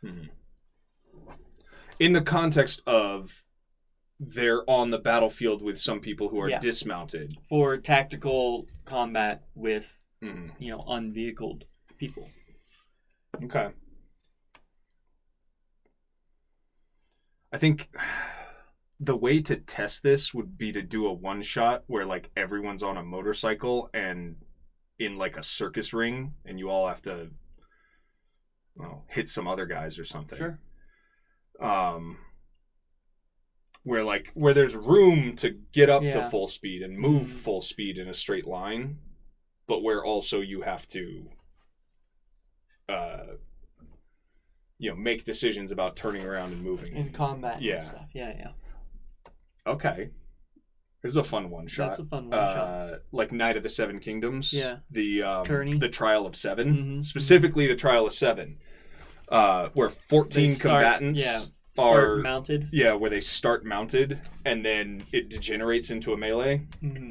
In the context of they're on the battlefield with some people who are dismounted. For tactical combat with, unvehicled people. Okay. I think the way to test this would be to do a one-shot where, like, everyone's on a motorcycle and in, like, a circus ring, and you all have to, hit some other guys or something. Sure. Where there's room to get up to full speed and move full speed in a straight line, but where also you have to, make decisions about turning around and moving. In combat and stuff. Yeah. Okay. This is a fun one-shot. That's a fun one-shot. Like Knight of the Seven Kingdoms. Yeah. The Trial of Seven. Specifically the Trial of Seven. Where 14 combatants start mounted. Yeah, where they start mounted and then it degenerates into a melee.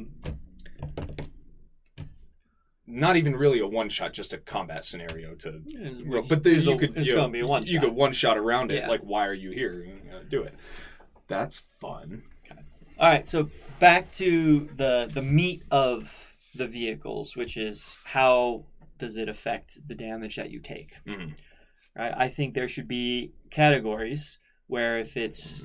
Not even really a one-shot, just a combat scenario to. But then you could gonna be a one-shot. You could one-shot around it. Like, why are you here? Do it. That's fun. Okay. All right, so back to the meat of the vehicles, which is how does it affect the damage that you take? Right. I think there should be categories where if it's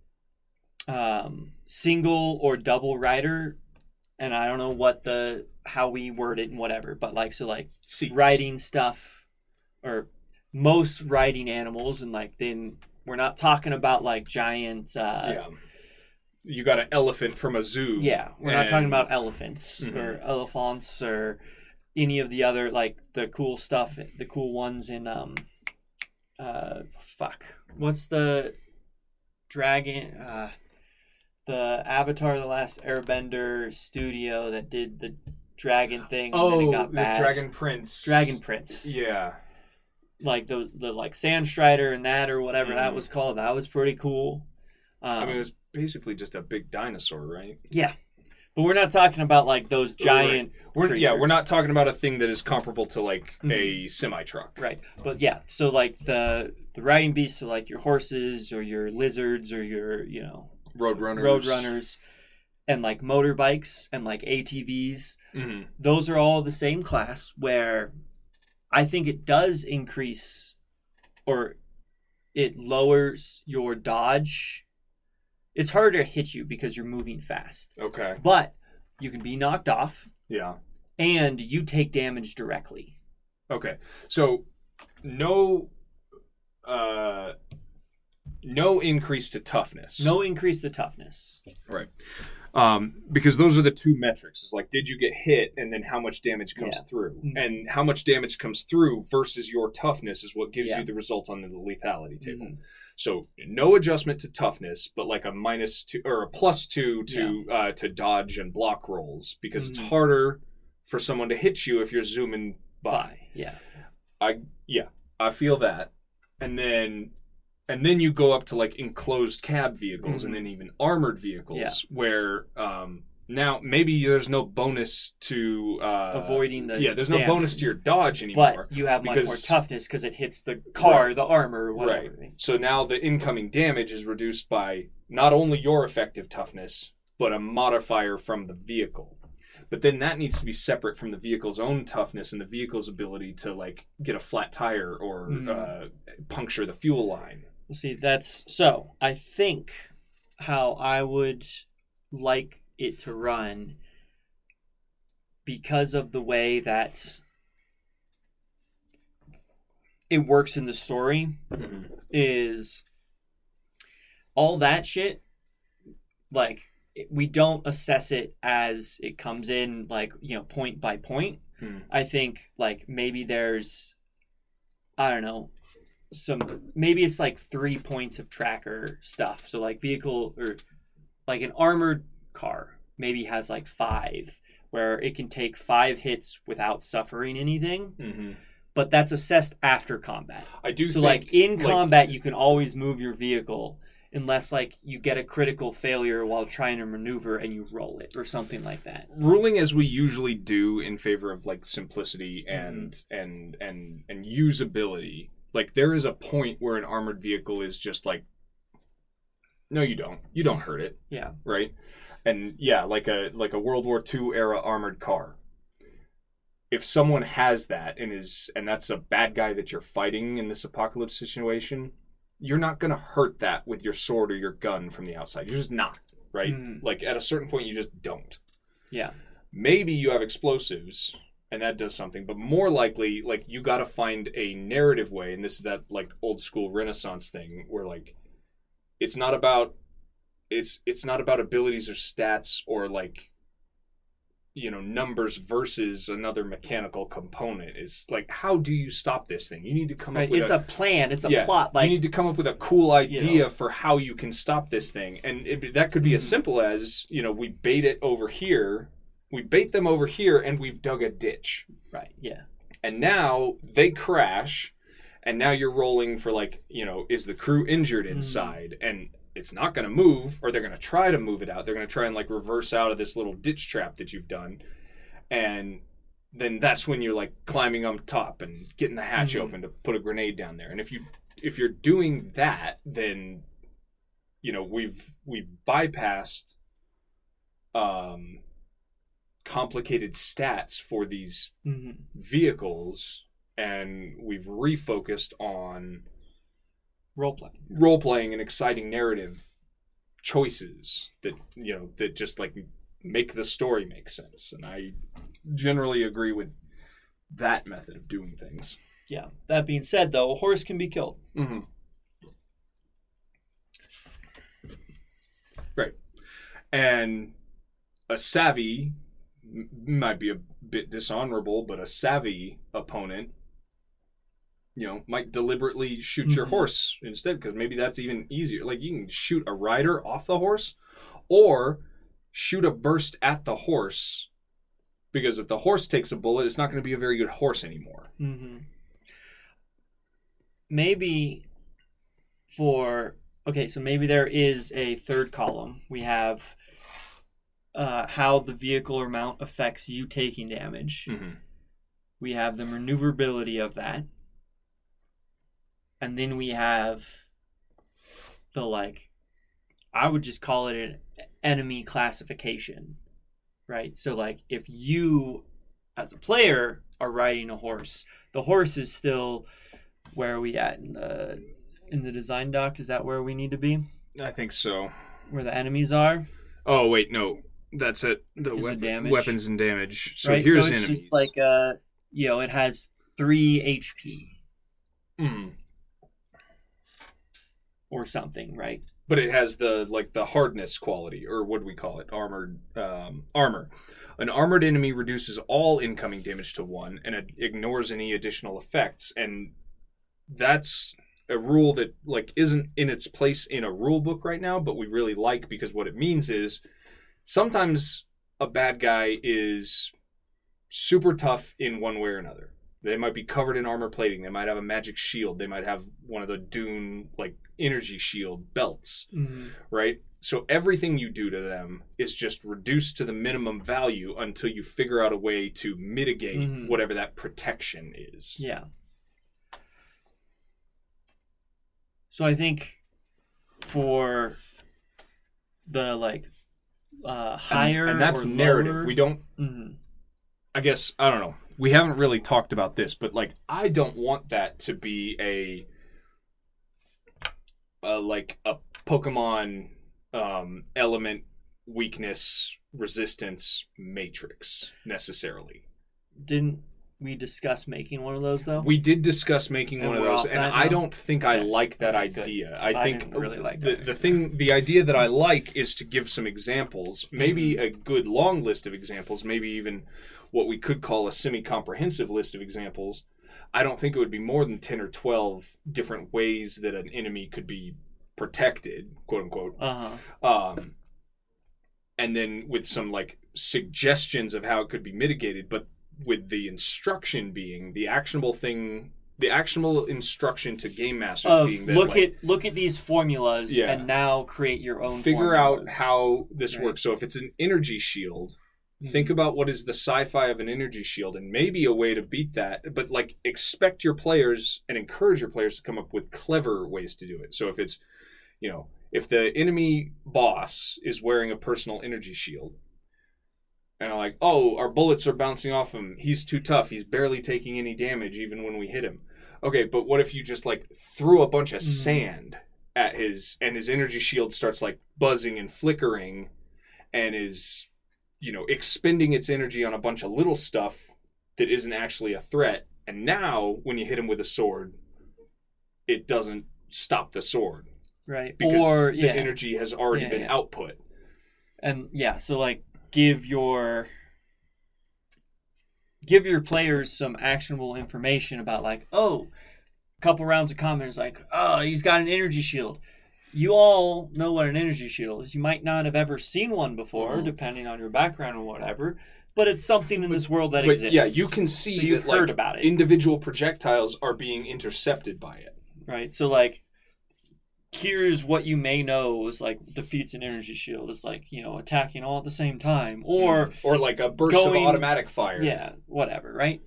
single or double rider, and I don't know how we word it and whatever, but Seats. Riding stuff or most riding animals, and then we're not talking about giant. You got an elephant from a zoo. Yeah, we're not talking about elephants or elephants or any of the other the cool stuff, the cool ones in what's the dragon? The Avatar: The Last Airbender studio that did the dragon thing. And then it got bad. The Dragon Prince. Dragon Prince. Yeah. The Sand Strider and that or whatever that was called. That was pretty cool. It was basically just a big dinosaur, right? Yeah. But we're not talking about those giant creatures. We're not talking about a thing that is comparable to a semi-truck. Right. But yeah, so the riding beasts are your horses or your lizards or your, Roadrunners and motorbikes and ATVs. Those are all the same class where I think it does increase or it lowers your dodge. It's harder to hit you because you're moving fast. Okay. But you can be knocked off. Yeah. And you take damage directly. Okay. So no No increase to toughness. No increase to toughness. Right. Because those are the two metrics. It's like, did you get hit, and then how much damage comes through. And how much damage comes through versus your toughness is what gives you the result on the lethality table. So no adjustment to toughness, but like a -2 or a +2 to dodge and block rolls, because it's harder for someone to hit you if you're zooming by. I feel that. And then you go up to like enclosed cab vehicles and then even armored vehicles where now maybe there's no bonus to avoiding the there's no bonus to your dodge anymore. But you have much more toughness because it hits the car, the armor, whatever. Right. So now the incoming damage is reduced by not only your effective toughness, but a modifier from the vehicle. But then that needs to be separate from the vehicle's own toughness and the vehicle's ability to like get a flat tire or puncture the fuel line. See, I think how I would like it to run, because of the way that it works in the story, is all that shit, like, we don't assess it as it comes in, like, point by point. I think, like, maybe there's, I don't know, maybe it's like 3 points of tracker stuff. So like vehicle, or like an armored car maybe has like 5, where it can take 5 hits without suffering anything. But that's assessed after combat. I do. So like in combat, you can always move your vehicle unless like you get a critical failure while trying to maneuver and you roll it or something like that. Ruling as we usually do in favor of like simplicity and usability. Like, there is a point where an armored vehicle is just like, no, you don't hurt it. Yeah. Right? And like a World War II era armored car. If someone has that and that's a bad guy that you're fighting in this apocalypse situation, you're not going to hurt that with your sword or your gun from the outside. You're just not, right? Like, at a certain point, you just don't. Yeah. Maybe you have explosives, and that does something, but more likely, like, you got to find a narrative way, and this is that, like, old school Renaissance thing where, like, it's not about abilities or stats or, like, numbers versus another mechanical component. It's like, how do you stop this thing? You need to come up with a plan. It's a plot. Like, you need to come up with a cool idea for how you can stop this thing. And that could be as simple as, we bait it over here. We bait them over here and we've dug a ditch. Right, yeah. And now they crash, and now you're rolling for, like, is the crew injured inside? And it's not going to move, or they're going to try to move it out. They're going to try and, like, reverse out of this little ditch trap that you've done. And then that's when you're, like, climbing on top and getting the hatch open to put a grenade down there. And if you're doing that, then, we've bypassed complicated stats for these vehicles, and we've refocused on role playing and exciting narrative choices that that just like make the story make sense. And I generally agree with that method of doing things. Yeah. That being said, though, a horse can be killed. Right. And a savvy might be a bit dishonorable, but a savvy opponent, might deliberately shoot your horse instead, because maybe that's even easier. Like, you can shoot a rider off the horse or shoot a burst at the horse, because if the horse takes a bullet, it's not going to be a very good horse anymore. Maybe so maybe there is a third column. We have how the vehicle or mount affects you taking damage. We have the maneuverability of that. And then we have the, like, I would just call it an enemy classification, right? So, like, if you, as a player, are riding a horse, the horse is still, where are we at in the design doc? Is that where we need to be? I think so. Where the enemies are? Oh, wait, no. That's it. The weapons and damage. So right? Here's enemies. So it's just like, it has 3 HP. or something, right? But it has the hardness quality, or what do we call it? Armored armor. An armored enemy reduces all incoming damage to 1 and it ignores any additional effects. And that's a rule that isn't in its place in a rule book right now, but we really like, because what it means is sometimes a bad guy is super tough in one way or another. They might be covered in armor plating. They might have a magic shield. They might have one of the Dune energy shield belts, right? So everything you do to them is just reduced to the minimum value until you figure out a way to mitigate whatever that protection is. Yeah. So I think for the higher and that's or narrative. lower, We don't. I guess I don't know. We haven't really talked about this, but I don't want that to be a Pokemon element, weakness, resistance matrix necessarily. Didn't we discuss making one of those though? We did discuss making one of those, and I don't think I like that idea. Good. I think didn't really like the idea that I like is to give some examples, maybe a good long list of examples, maybe even what we could call a semi-comprehensive list of examples. I don't think it would be more than 10 or 12 different ways that an enemy could be protected, quote unquote. And then with some suggestions of how it could be mitigated, but with the instruction being the actionable instruction to game masters being that look at these formulas and now create your own figure formulas. out how this works. So if it's an energy shield, think about what is the sci-fi of an energy shield and maybe a way to beat that, but expect your players and encourage your players to come up with clever ways to do it. So if it's, if the enemy boss is wearing a personal energy shield and our bullets are bouncing off him, he's too tough, he's barely taking any damage even when we hit him. Okay, but what if you just threw a bunch of sand at his energy shield starts buzzing and flickering and is expending its energy on a bunch of little stuff that isn't actually a threat. And now, when you hit him with a sword, it doesn't stop the sword. Right. Because the energy has already been output. And so give your players some actionable information about a couple rounds of combat is he's got an energy shield. You all know what an energy shield is. You might not have ever seen one before, depending on your background or whatever, but it's something in this world that exists. Yeah, you can see so you've heard about it. Individual projectiles are being intercepted by it. Right. So here's what you may know is defeats an energy shield. It's attacking all at the same time, or a burst of automatic fire. Yeah, whatever. Right.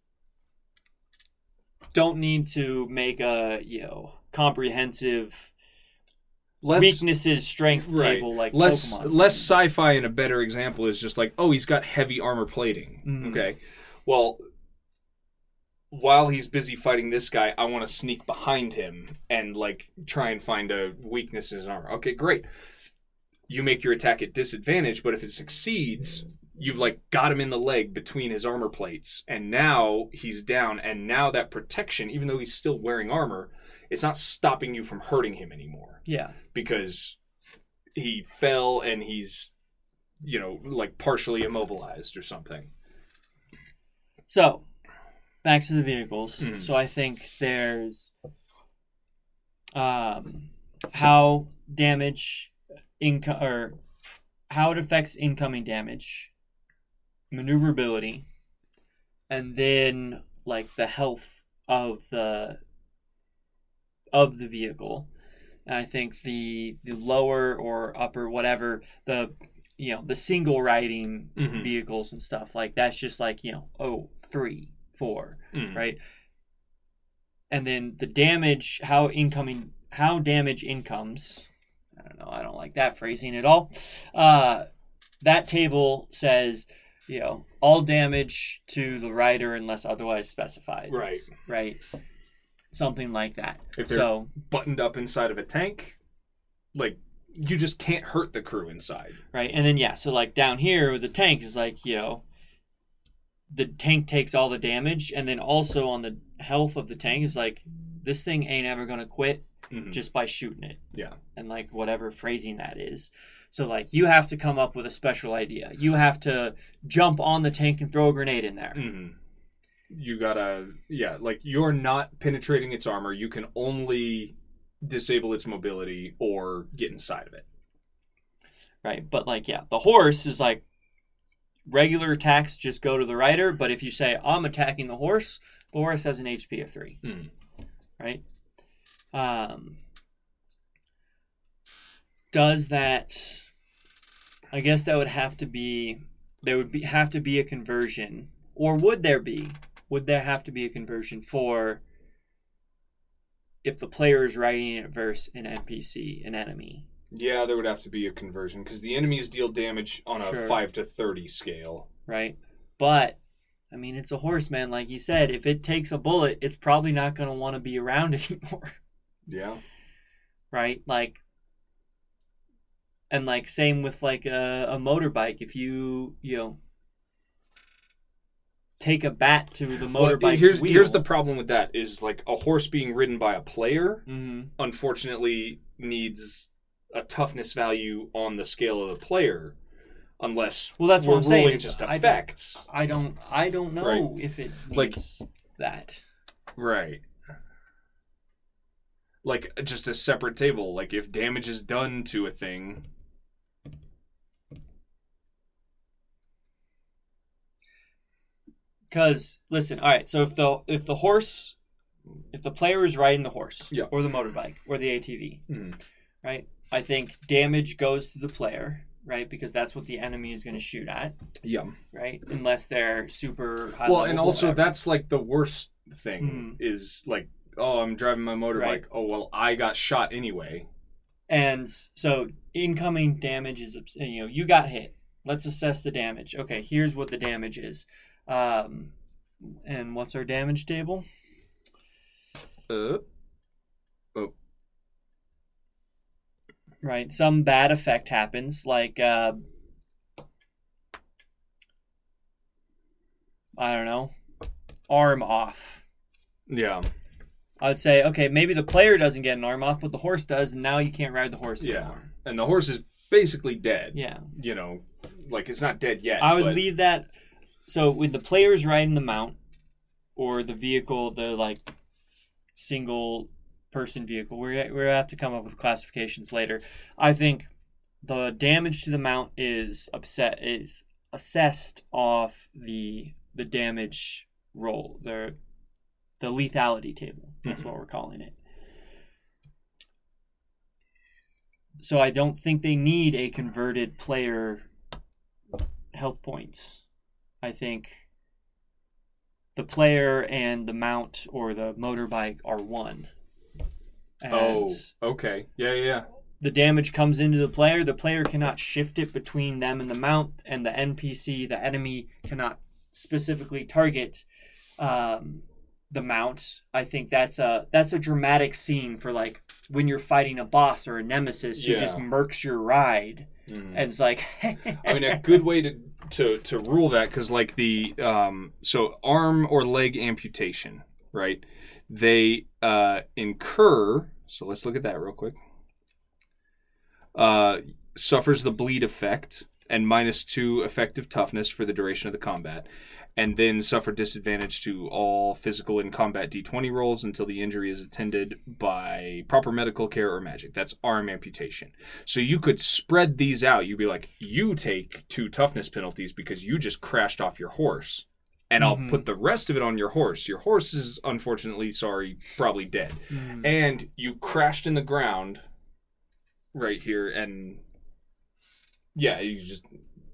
Don't need to make a comprehensive weaknesses, strength table less Pokemon. Less sci-fi, and a better example is just he's got heavy armor plating. Okay, well, while he's busy fighting this guy, I want to sneak behind him and try and find a weakness in his armor. Okay, great. You make your attack at disadvantage, but if it succeeds, you've got him in the leg between his armor plates, and now he's down, and now that protection, even though he's still wearing armor, it's not stopping you from hurting him anymore. Yeah. Because he fell and he's, partially immobilized or something. So, back to the vehicles. So I think there's how damage how it affects incoming damage, maneuverability, and then the health of the vehicle. And I think the lower or upper whatever the single riding vehicles and stuff that's just 3, 4, right? And then the damage, how damage incomes. I don't know. I don't like that phrasing at all. That table says, all damage to the rider unless otherwise specified. Right. Right. Something like that. If they're buttoned up inside of a tank, you just can't hurt the crew inside. Right. And then, so down here, the tank is the tank takes all the damage. And then also on the health of the tank is this thing ain't ever gonna quit Mhm. just by shooting it. Yeah. And like whatever phrasing that is. So like you have to come up with a special idea. You have to jump on the tank and throw a grenade in there. Mm-hmm. You gotta, like you're not penetrating its armor. You can only disable its mobility or get inside of it. Right. But like, the horse is like regular attacks just go to the rider. But if you say, I'm attacking the horse has an HP of 3. Mm. Right? Does that... I guess that would have to be... There would have to be a conversion. Or would there be? Would there have to be a conversion for if the player is writing it versus an NPC, an enemy? Yeah, there would have to be a conversion because the enemies deal damage on a 5 to 30 scale. Right. But, I mean, it's a horse, man. Like you said, if it takes a bullet, it's probably not going to want to be around anymore. Yeah. Right? Like, and like, same with like a motorbike. If you take a bat to the motorbike's wheel. Here's the problem with that is like a horse being ridden by a player, unfortunately, needs a toughness value on the scale of the player, unless that's what I'm saying. Rolling just effects. I don't know if it needs that. Right. Like just a separate table. Like if damage is done to a thing. Because listen, all right. So if the player is riding the horse, or the motorbike, or the ATV, right? I think damage goes to the player, right? Because that's what the enemy is going to shoot at. Yeah. Right? Unless they're super high Well, level, and also whatever. that's like the worst thing is like, oh, I'm driving my motorbike. Right. Oh, well, I got shot anyway. And so incoming damage is, you got hit. Let's assess the damage. Okay, here's what the damage is. And what's our damage table? Right, some bad effect happens, like I don't know, arm off. Yeah. I'd say, okay, maybe the player doesn't get an arm off, but the horse does, and now you can't ride the horse anymore. And the horse is basically dead. Yeah. Like it's not dead yet. I would leave that. So with the players riding the mount or the vehicle, the like single person vehicle, we're gonna have to come up with classifications later. I think the damage to the mount is assessed off the damage roll, the lethality table. That's what we're calling it. So I don't think they need a converted player health points. I think the player and the mount or the motorbike are one. And okay. Yeah. the damage comes into the player cannot shift it between them and the mount, and the NPC, the enemy, cannot specifically target the mount. I think that's a dramatic scene for like when you're fighting a boss or a nemesis who just murks your ride. And it's like I mean, a good way to rule that, because like the so arm or leg amputation, right? They incur. So let's look at that real quick. Suffers the bleed effect and -2 effective toughness for the duration of the combat, and then suffer disadvantage to all physical and combat D20 rolls until the injury is attended by proper medical care or magic. That's arm amputation. So you could spread these out. You'd be like, you take 2 toughness penalties because you just crashed off your horse, and I'll put the rest of it on your horse. Your horse is, unfortunately, probably dead. And you crashed in the ground right here, and you just...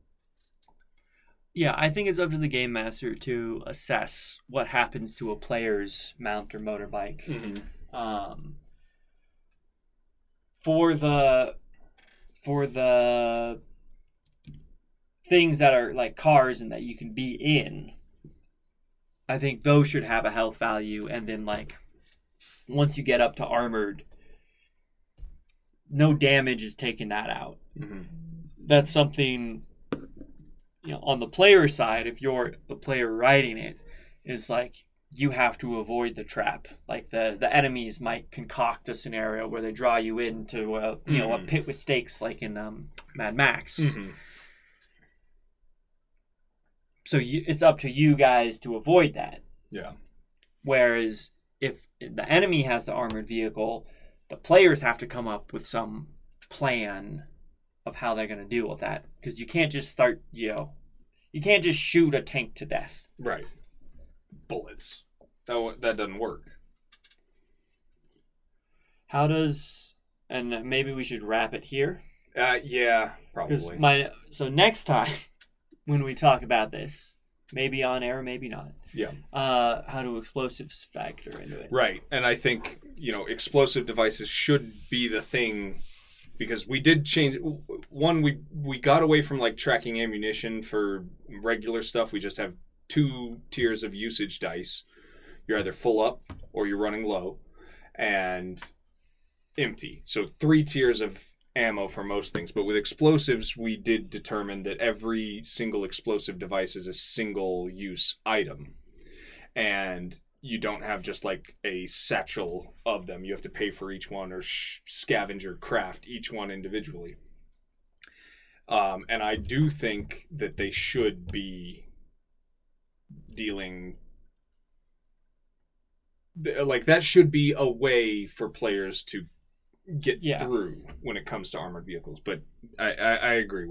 Yeah, I think it's up to the game master to assess what happens to a player's mount or motorbike. For the things that are like cars and that you can be in, I think those should have a health value, and then like once you get up to armored, no damage is taking that out. That's something, on the player side, if you're the player riding it, is like you have to avoid the trap. Like the enemies might concoct a scenario where they draw you into a pit with stakes, like in Mad Max. Mm-hmm. So it's up to you guys to avoid that. Yeah. Whereas if the enemy has the armored vehicle, the players have to come up with some plan of how they're going to deal with that. Because you can't just start, you can't just shoot a tank to death. Right. Bullets. That doesn't work. How does... And maybe we should wrap it here. Yeah, probably. So next time, when we talk about this, maybe on air, maybe not. Yeah. How do explosives factor into it? Right. And I think, explosive devices should be the thing, because we did change. One, we got away from like tracking ammunition for regular stuff. We just have 2 tiers of usage dice. You're either full up or you're running low and empty. So 3 tiers of ammo for most things. But with explosives, we did determine that every single explosive device is a single use item. And you don't have just like a satchel of them. You have to pay for each one or scavenge or craft each one individually. And I do think that they should be dealing... Like, that should be a way for players to get through when it comes to armored vehicles. But I agree.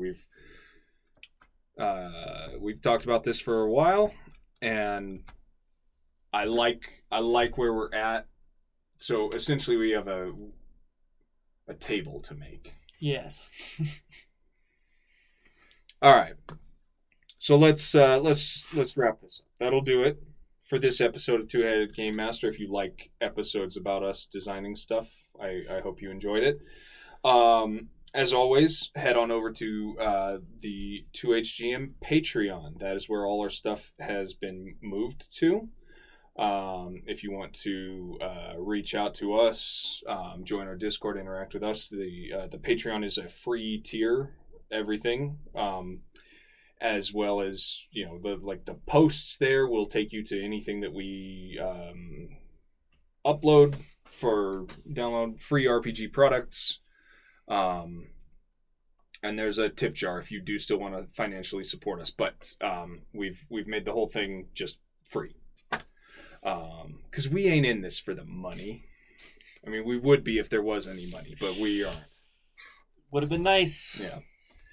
We've talked about this for a while, and I like where we're at. So essentially, we have a table to make. Yes. All right. So let's wrap this up. That'll do it for this episode of Two-Headed Game Master. If you like episodes about us designing stuff, I hope you enjoyed it. As always, head on over to the 2HGM Patreon. That is where all our stuff has been moved to. If you want to reach out to us, join our Discord, interact with us, the Patreon is a free tier, everything. As well as, the posts there will take you to anything that we upload for download, free RPG products. And there's a tip jar if you do still want to financially support us. But we've made the whole thing just free. Because we ain't in this for the money. I mean, we would be if there was any money, but we aren't. Would have been nice. Yeah.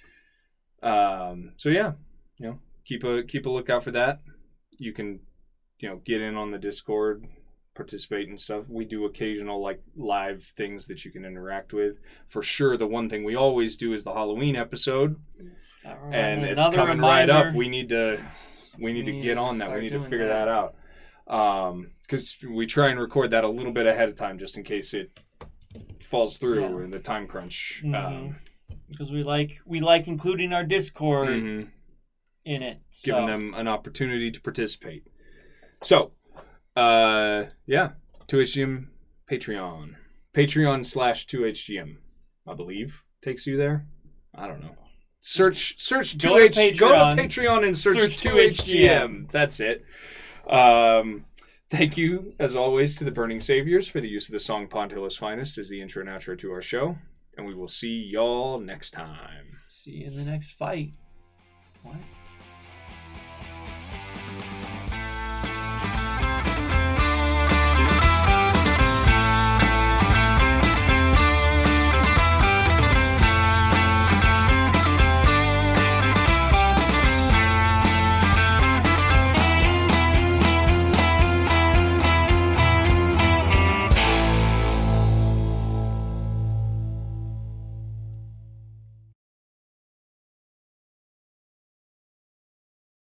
So yeah, keep a lookout for that. You can, get in on the Discord, participate and stuff. We do occasional live things that you can interact with. For sure, the one thing we always do is the Halloween episode, and it's coming right up. We need to get on that. We need to figure that out. Because we try and record that a little bit ahead of time, just in case it falls through in the time crunch. Because we like including our Discord in it. Giving them an opportunity to participate. So, 2HGM Patreon. Patreon/2HGM, I believe, takes you there. I don't know. Search 2H. Go to Patreon and search 2HGM. That's it. Thank you, as always, to the Burning Saviors for the use of the song Pond Hill's Finest as the intro and outro to our show. And we will see y'all next time. See you in the next fight. What?